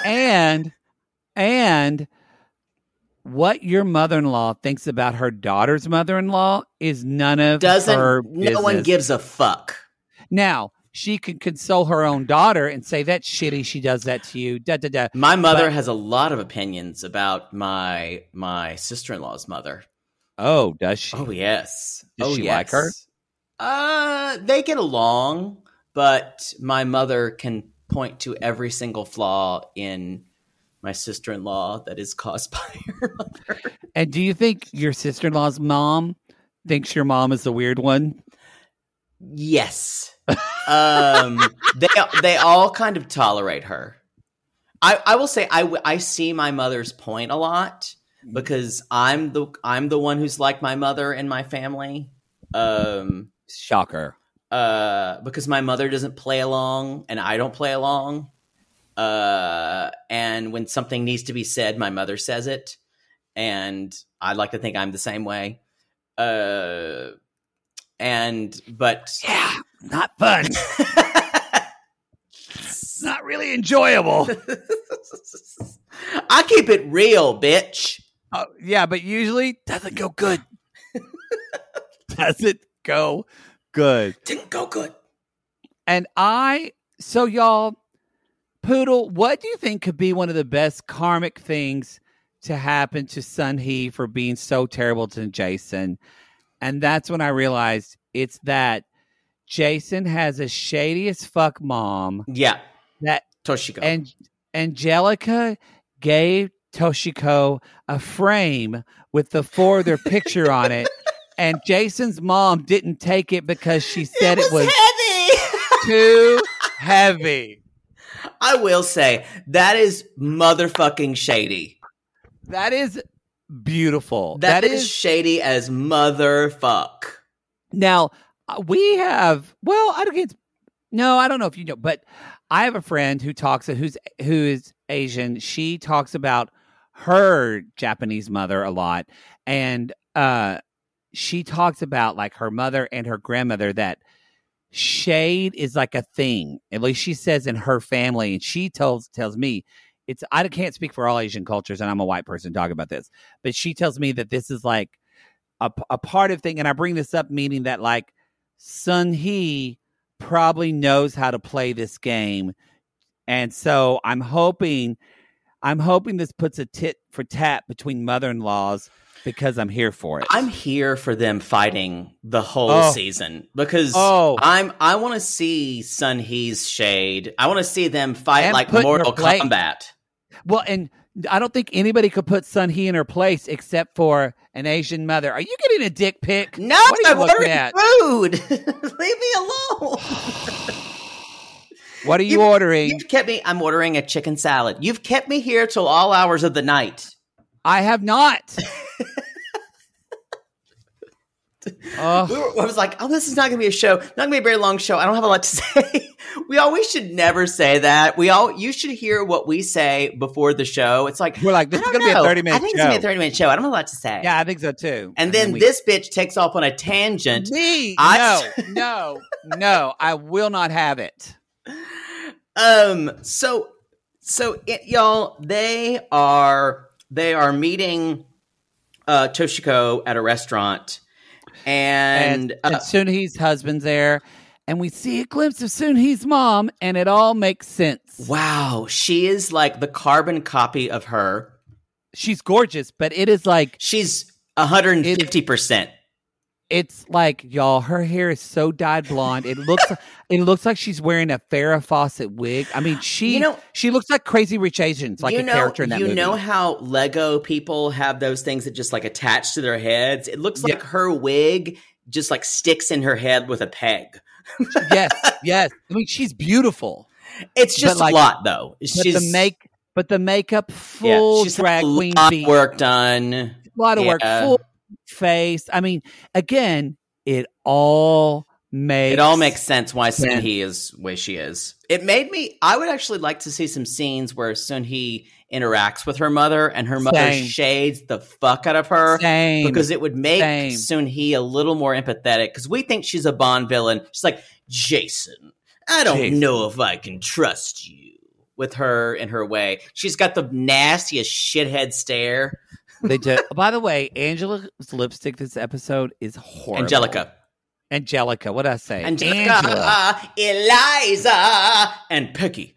Speaker 8: and what your mother-in-law thinks about her daughter's mother-in-law is none of her business.
Speaker 9: No one gives a fuck.
Speaker 8: Now, she could console her own daughter and say, that's shitty, she does that to you, da-da-da.
Speaker 9: My mother has a lot of opinions about my sister-in-law's mother.
Speaker 8: Oh, does she?
Speaker 9: Oh, yes.
Speaker 8: Does she like her?
Speaker 9: They get along, but my mother can point to every single flaw in my sister-in-law that is caused by her mother.
Speaker 8: And do you think your sister-in-law's mom thinks your mom is the weird one?
Speaker 9: Yes. They all kind of tolerate her. I will say I see my mother's point a lot because I'm the one who's like my mother in my family.
Speaker 8: Shocker.
Speaker 9: Because my mother doesn't play along and I don't play along. And when something needs to be said, my mother says it. And I'd like to think I'm the same way. But
Speaker 8: yeah, not fun. It's not really enjoyable.
Speaker 9: I keep it real, bitch.
Speaker 8: Yeah, but usually doesn't go good. Doesn't go good.
Speaker 9: Didn't go good.
Speaker 8: And so y'all, Poodle, what do you think could be one of the best karmic things to happen to Sun Hee for being so terrible to Jason? And that's when I realized it's that Jason has a shady as fuck mom.
Speaker 9: Yeah.
Speaker 8: That
Speaker 9: Toshiko.
Speaker 8: And Angelica gave Toshiko a frame with the four of their picture on it. And Jason's mom didn't take it because she said it was
Speaker 9: heavy.
Speaker 8: Too heavy.
Speaker 9: I will say that is motherfucking shady.
Speaker 8: That is beautiful.
Speaker 9: That is shady as motherfuck.
Speaker 8: Now, we have, I don't know if you know, but I have a friend who is Asian. She talks about her Japanese mother a lot. And she talks about like her mother and her grandmother, that shade is like a thing. At least she says in her family. And she tells me, I can't speak for all Asian cultures, and I'm a white person talking about this, but she tells me that this is like a part of thing. And I bring this up meaning that like Sun Hee probably knows how to play this game. And so I'm hoping this puts a tit for tat between mother-in-laws, because I'm here for it.
Speaker 9: I'm here for them fighting the whole season, because I want to see Sun Hee's shade. I want to see them fight
Speaker 8: and
Speaker 9: like Mortal Kombat.
Speaker 8: Well, and I don't think anybody could put Sun Hee in her place except for an Asian mother. Are you getting a dick pic?
Speaker 9: No,
Speaker 8: what
Speaker 9: I'm ordering food. Leave me alone.
Speaker 8: What are you ordering?
Speaker 9: You've kept me. I'm ordering a chicken salad. You've kept me here till all hours of the night.
Speaker 8: I have not.
Speaker 9: I was like, this is not going to be a show. Not going to be a very long show. I don't have a lot to say. We should never say that. You should hear what we say before the show. It's like,
Speaker 8: we're like, this is going to be a 30-minute show.
Speaker 9: I think it's going to be a 30-minute show. I don't have a lot to say.
Speaker 8: Yeah, I think so too.
Speaker 9: And then this bitch takes off on a tangent.
Speaker 8: No, I will not have it.
Speaker 9: Y'all, they are meeting Toshiko at a restaurant. And
Speaker 8: Sun Hee's husband's there, and we see a glimpse of Sun Hee's mom, and it all makes sense.
Speaker 9: Wow, she is like the carbon copy of her.
Speaker 8: She's gorgeous, but it is like
Speaker 9: she's 150%.
Speaker 8: It's like, y'all, her hair is so dyed blonde. It looks like she's wearing a Farrah Fawcett wig. I mean, she looks like Crazy Rich Asians, like a character in that movie.
Speaker 9: You know how Lego people have those things that just like attach to their heads? It looks like her wig just like sticks in her head with a peg.
Speaker 8: Yes. I mean, she's beautiful.
Speaker 9: It's just a lot, though.
Speaker 8: But the makeup, full drag queen beat.
Speaker 9: Work done.
Speaker 8: A lot of work, full face. I mean, again, it all makes
Speaker 9: sense why Sun Hee is the way she is. I would actually like to see some scenes where Sun Hee interacts with her mother and her mother shades the fuck out of her. Because it would make Sun Hee a little more empathetic, because we think she's a Bond villain. She's like, Jason, I don't know if I can trust you, with her in her way. She's got the nastiest shithead stare.
Speaker 8: They do. By the way, Angela's lipstick this episode is horrible. Angelica, what did I say?
Speaker 9: Angela, Eliza, and Peggy.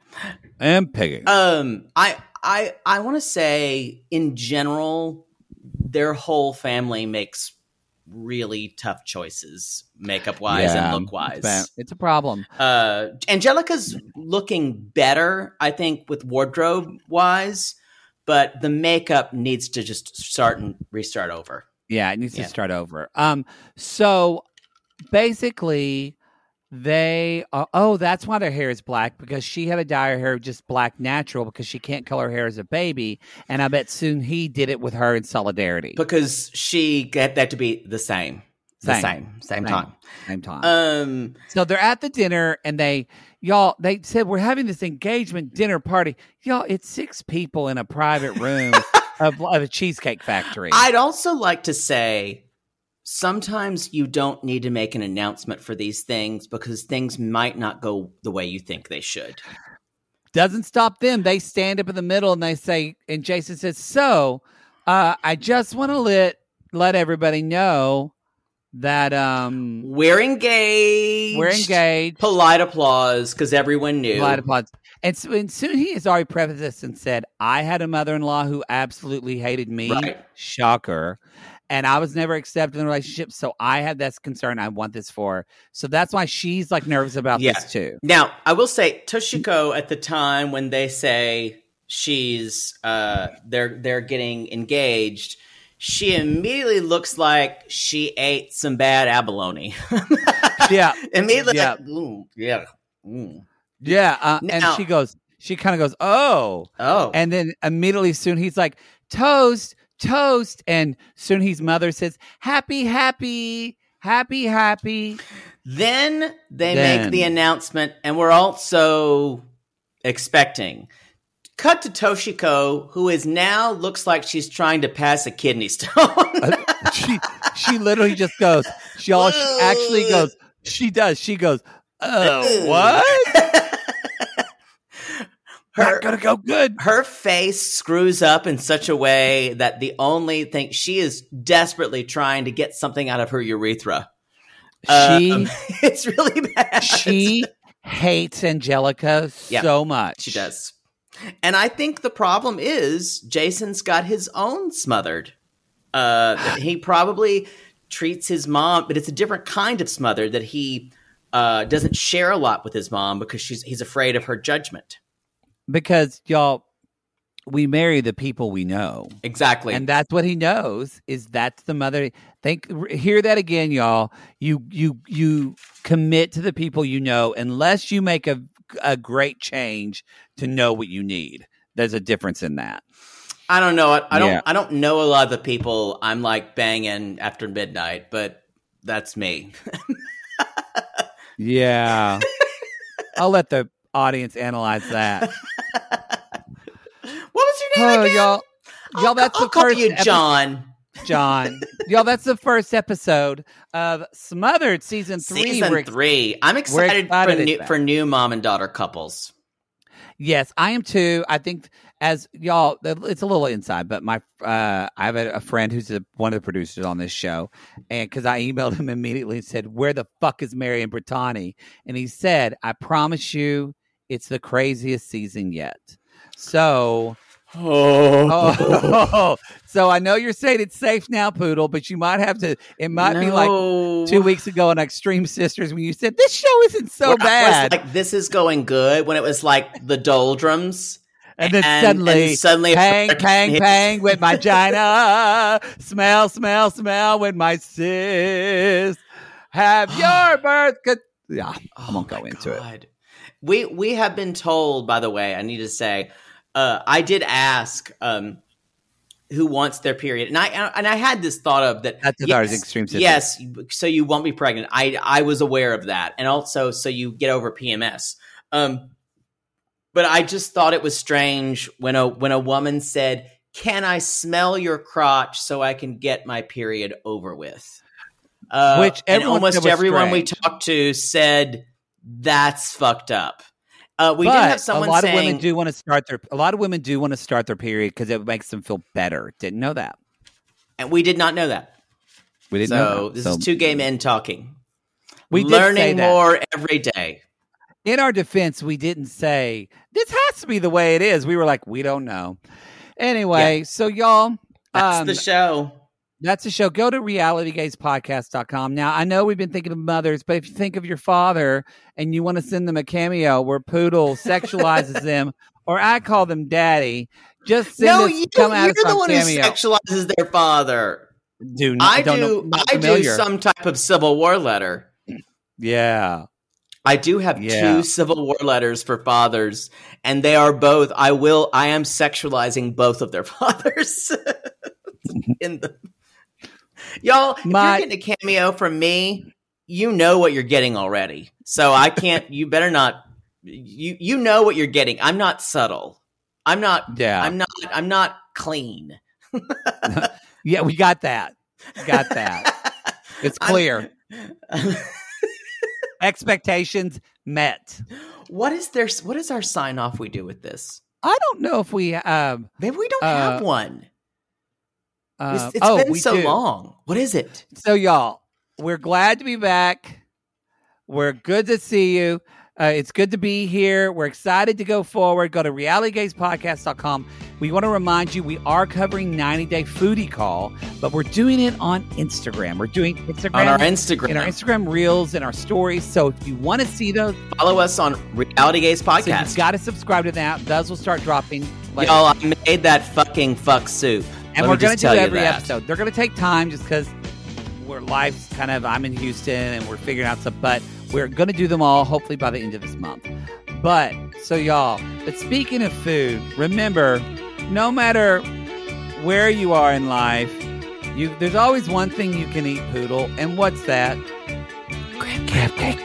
Speaker 9: I want to say, in general, their whole family makes really tough choices, makeup-wise and look-wise.
Speaker 8: It's a problem.
Speaker 9: Angelica's looking better, I think, with wardrobe-wise. But the makeup needs to just restart over.
Speaker 8: Yeah, it needs to start over. So basically, they that's why their hair is black, because she had to dye her hair just black natural because she can't color her hair as a baby. And I bet Sun Hee did it with her in solidarity.
Speaker 9: Because she got that to be the same time.
Speaker 8: Same time. So they're at the dinner, and they said, we're having this engagement dinner party. Y'all, it's 6 people in a private room of a Cheesecake Factory.
Speaker 9: I'd also like to say, sometimes you don't need to make an announcement for these things, because things might not go the way you think they should.
Speaker 8: Doesn't stop them. They stand up in the middle and they say, and Jason says, I just want to let everybody know that
Speaker 9: we're engaged.
Speaker 8: We're engaged.
Speaker 9: Polite applause because everyone knew.
Speaker 8: Polite applause. And soon he has already prefaced this and said, I had a mother-in-law who absolutely hated me.
Speaker 9: Right.
Speaker 8: Shocker. And I was never accepted in the relationship. So I had this concern. I want this for her. So that's why she's like nervous about this too.
Speaker 9: Now, I will say Toshiko at the time when they say she's they're getting engaged, she immediately looks like she ate some bad abalone.
Speaker 8: Yeah.
Speaker 9: Immediately
Speaker 8: Yeah.
Speaker 9: like, ooh, yeah. Mm.
Speaker 8: Yeah.
Speaker 9: Now-
Speaker 8: And she kind of goes, oh. And then immediately soon he's like, toast. And soon his mother says, happy.
Speaker 9: Then they make the announcement, and we're also expecting. Cut to Toshiko, who is now looks like she's trying to pass a kidney stone.
Speaker 8: She literally just goes. She actually goes. She does. She goes. Oh, what? Not gonna go good.
Speaker 9: Her face screws up in such a way that the only thing she is desperately trying to get something out of her urethra.
Speaker 8: It's
Speaker 9: really bad.
Speaker 8: She hates Angelica so much.
Speaker 9: She does. And I think the problem is Jason's got his own smothered. He probably treats his mom, but it's a different kind of smothered that he doesn't share a lot with his mom because he's afraid of her judgment.
Speaker 8: Because, y'all, we marry the people we know.
Speaker 9: Exactly.
Speaker 8: And that's what he knows, is that's the mother. Hear that again, y'all. You commit to the people you know unless you make a great change to know what you need. There's a difference in that.
Speaker 9: I don't know. I don't know a lot of the people I'm like banging after midnight, but that's me.
Speaker 8: Yeah. I'll let the audience analyze that.
Speaker 9: What was your name again?
Speaker 8: Y'all, that's
Speaker 9: I'll
Speaker 8: the
Speaker 9: call
Speaker 8: first
Speaker 9: you John.
Speaker 8: John. Y'all, that's the first episode of Smothered Season 3.
Speaker 9: Season 3. I'm excited for new mom and daughter couples.
Speaker 8: Yes, I am too. I think as y'all, it's a little inside, but I have a friend who's one of the producers on this show, and because I emailed him immediately and said, "Where the fuck is Marion Brittani?" And he said, "I promise you, it's the craziest season yet." So, so I know you're saying it's safe now, Poodle, but you might have to. It might be like 2 weeks ago on Extreme Sisters when you said this show isn't so bad.
Speaker 9: I was like, this is going good when it was like the doldrums.
Speaker 8: And then suddenly, pang with my vagina. Smell with my sis. Have your birth. Yeah, I won't go into it.
Speaker 9: We have been told, by the way, I need to say, I did ask who wants their period, and I had this thought of that.
Speaker 8: That's our Extreme Sisters.
Speaker 9: Yes, so you won't be pregnant. I was aware of that, and also so you get over PMS. But I just thought it was strange when a woman said, "Can I smell your crotch so I can get my period over with?"
Speaker 8: Which
Speaker 9: almost everyone we talked to said that's fucked up. We did have someone saying
Speaker 8: a lot of women do want to start their period because it makes them feel better. Didn't know that,
Speaker 9: and we did not know that.
Speaker 8: We didn't know that.
Speaker 9: This is two gay men talking.
Speaker 8: We
Speaker 9: learning more every day.
Speaker 8: In our defense, we didn't say, this has to be the way it is. We were like, we don't know. Anyway, so y'all.
Speaker 9: That's the show.
Speaker 8: That's the show. Go to realitygazepodcast.com. Now, I know we've been thinking of mothers, but if you think of your father and you want to send them a cameo where Poodle sexualizes them, or I call them daddy, just send us
Speaker 9: you're the one cameo. Who sexualizes their father. I do some type of Civil War letter.
Speaker 8: Yeah.
Speaker 9: I do have 2 Civil War letters for fathers, and they are both. I am sexualizing both of their fathers in them. Y'all, if you're getting a cameo from me, you know what you're getting already. So I can't. You better not. You know what you're getting. I'm not subtle. I'm not. Yeah. I'm not clean.
Speaker 8: Yeah, we got that. Got that. It's clear. Expectations met.
Speaker 9: What is our sign off we do with this?
Speaker 8: I don't know if we
Speaker 9: maybe we don't have one. It's been so long. What is it?
Speaker 8: So y'all, we're glad to be back. We're good to see you. It's good to be here. We're excited to go forward. Go to realitygazepodcast.com. We want to remind you we are covering 90-Day Foodie Call, but we're doing it on Instagram. We're doing Instagram
Speaker 9: on our Instagram.
Speaker 8: In our Instagram Reels and our stories. So if you want to see those,
Speaker 9: follow us on Reality Gaze Podcast.
Speaker 8: So you've got to subscribe to that. Those will start dropping later.
Speaker 9: Y'all, I made that fucking fuck soup.
Speaker 8: And we're going to do every episode. They're going to take time just because we're life's kind of, I'm in Houston and we're figuring out stuff, but we're going to do them all hopefully by the end of this month. But speaking of food, remember, no matter where you are in life, there's always one thing you can eat, Poodle. And what's that? Crab cake.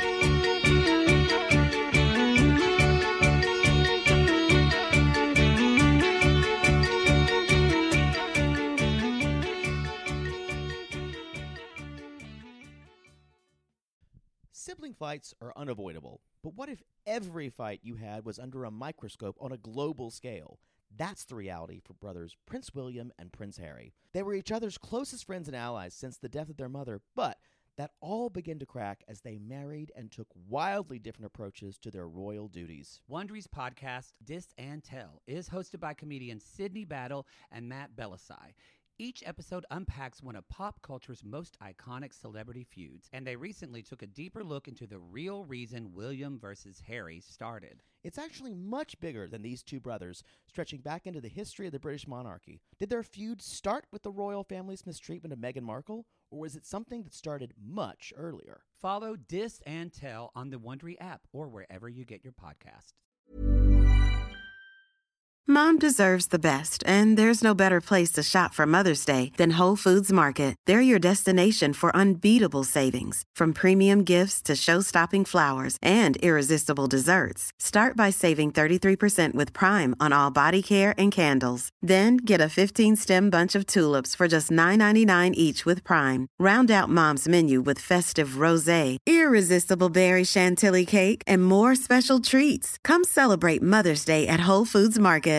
Speaker 3: Sibling fights are unavoidable, but what if every fight you had was under a microscope on a global scale? That's the reality for brothers Prince William and Prince Harry. They were each other's closest friends and allies since the death of their mother, but that all began to crack as they married and took wildly different approaches to their royal duties.
Speaker 10: Wondery's podcast, Dis and Tell, is hosted by comedians Sydney Battle and Matt Belisai. Each episode unpacks one of pop culture's most iconic celebrity feuds, and they recently took a deeper look into the real reason William versus Harry started.
Speaker 3: It's actually much bigger than these two brothers, stretching back into the history of the British monarchy. Did their feud start with the royal family's mistreatment of Meghan Markle, or was it something that started much earlier?
Speaker 10: Follow Dis and Tell on the Wondery app or wherever you get your podcasts.
Speaker 12: Mom deserves the best, and there's no better place to shop for Mother's Day than Whole Foods Market. They're your destination for unbeatable savings, from premium gifts to show-stopping flowers and irresistible desserts. Start by saving 33% with Prime on all body care and candles. Then get a 15-stem bunch of tulips for just $9.99 each with Prime. Round out Mom's menu with festive rosé, irresistible berry chantilly cake, and more special treats. Come celebrate Mother's Day at Whole Foods Market.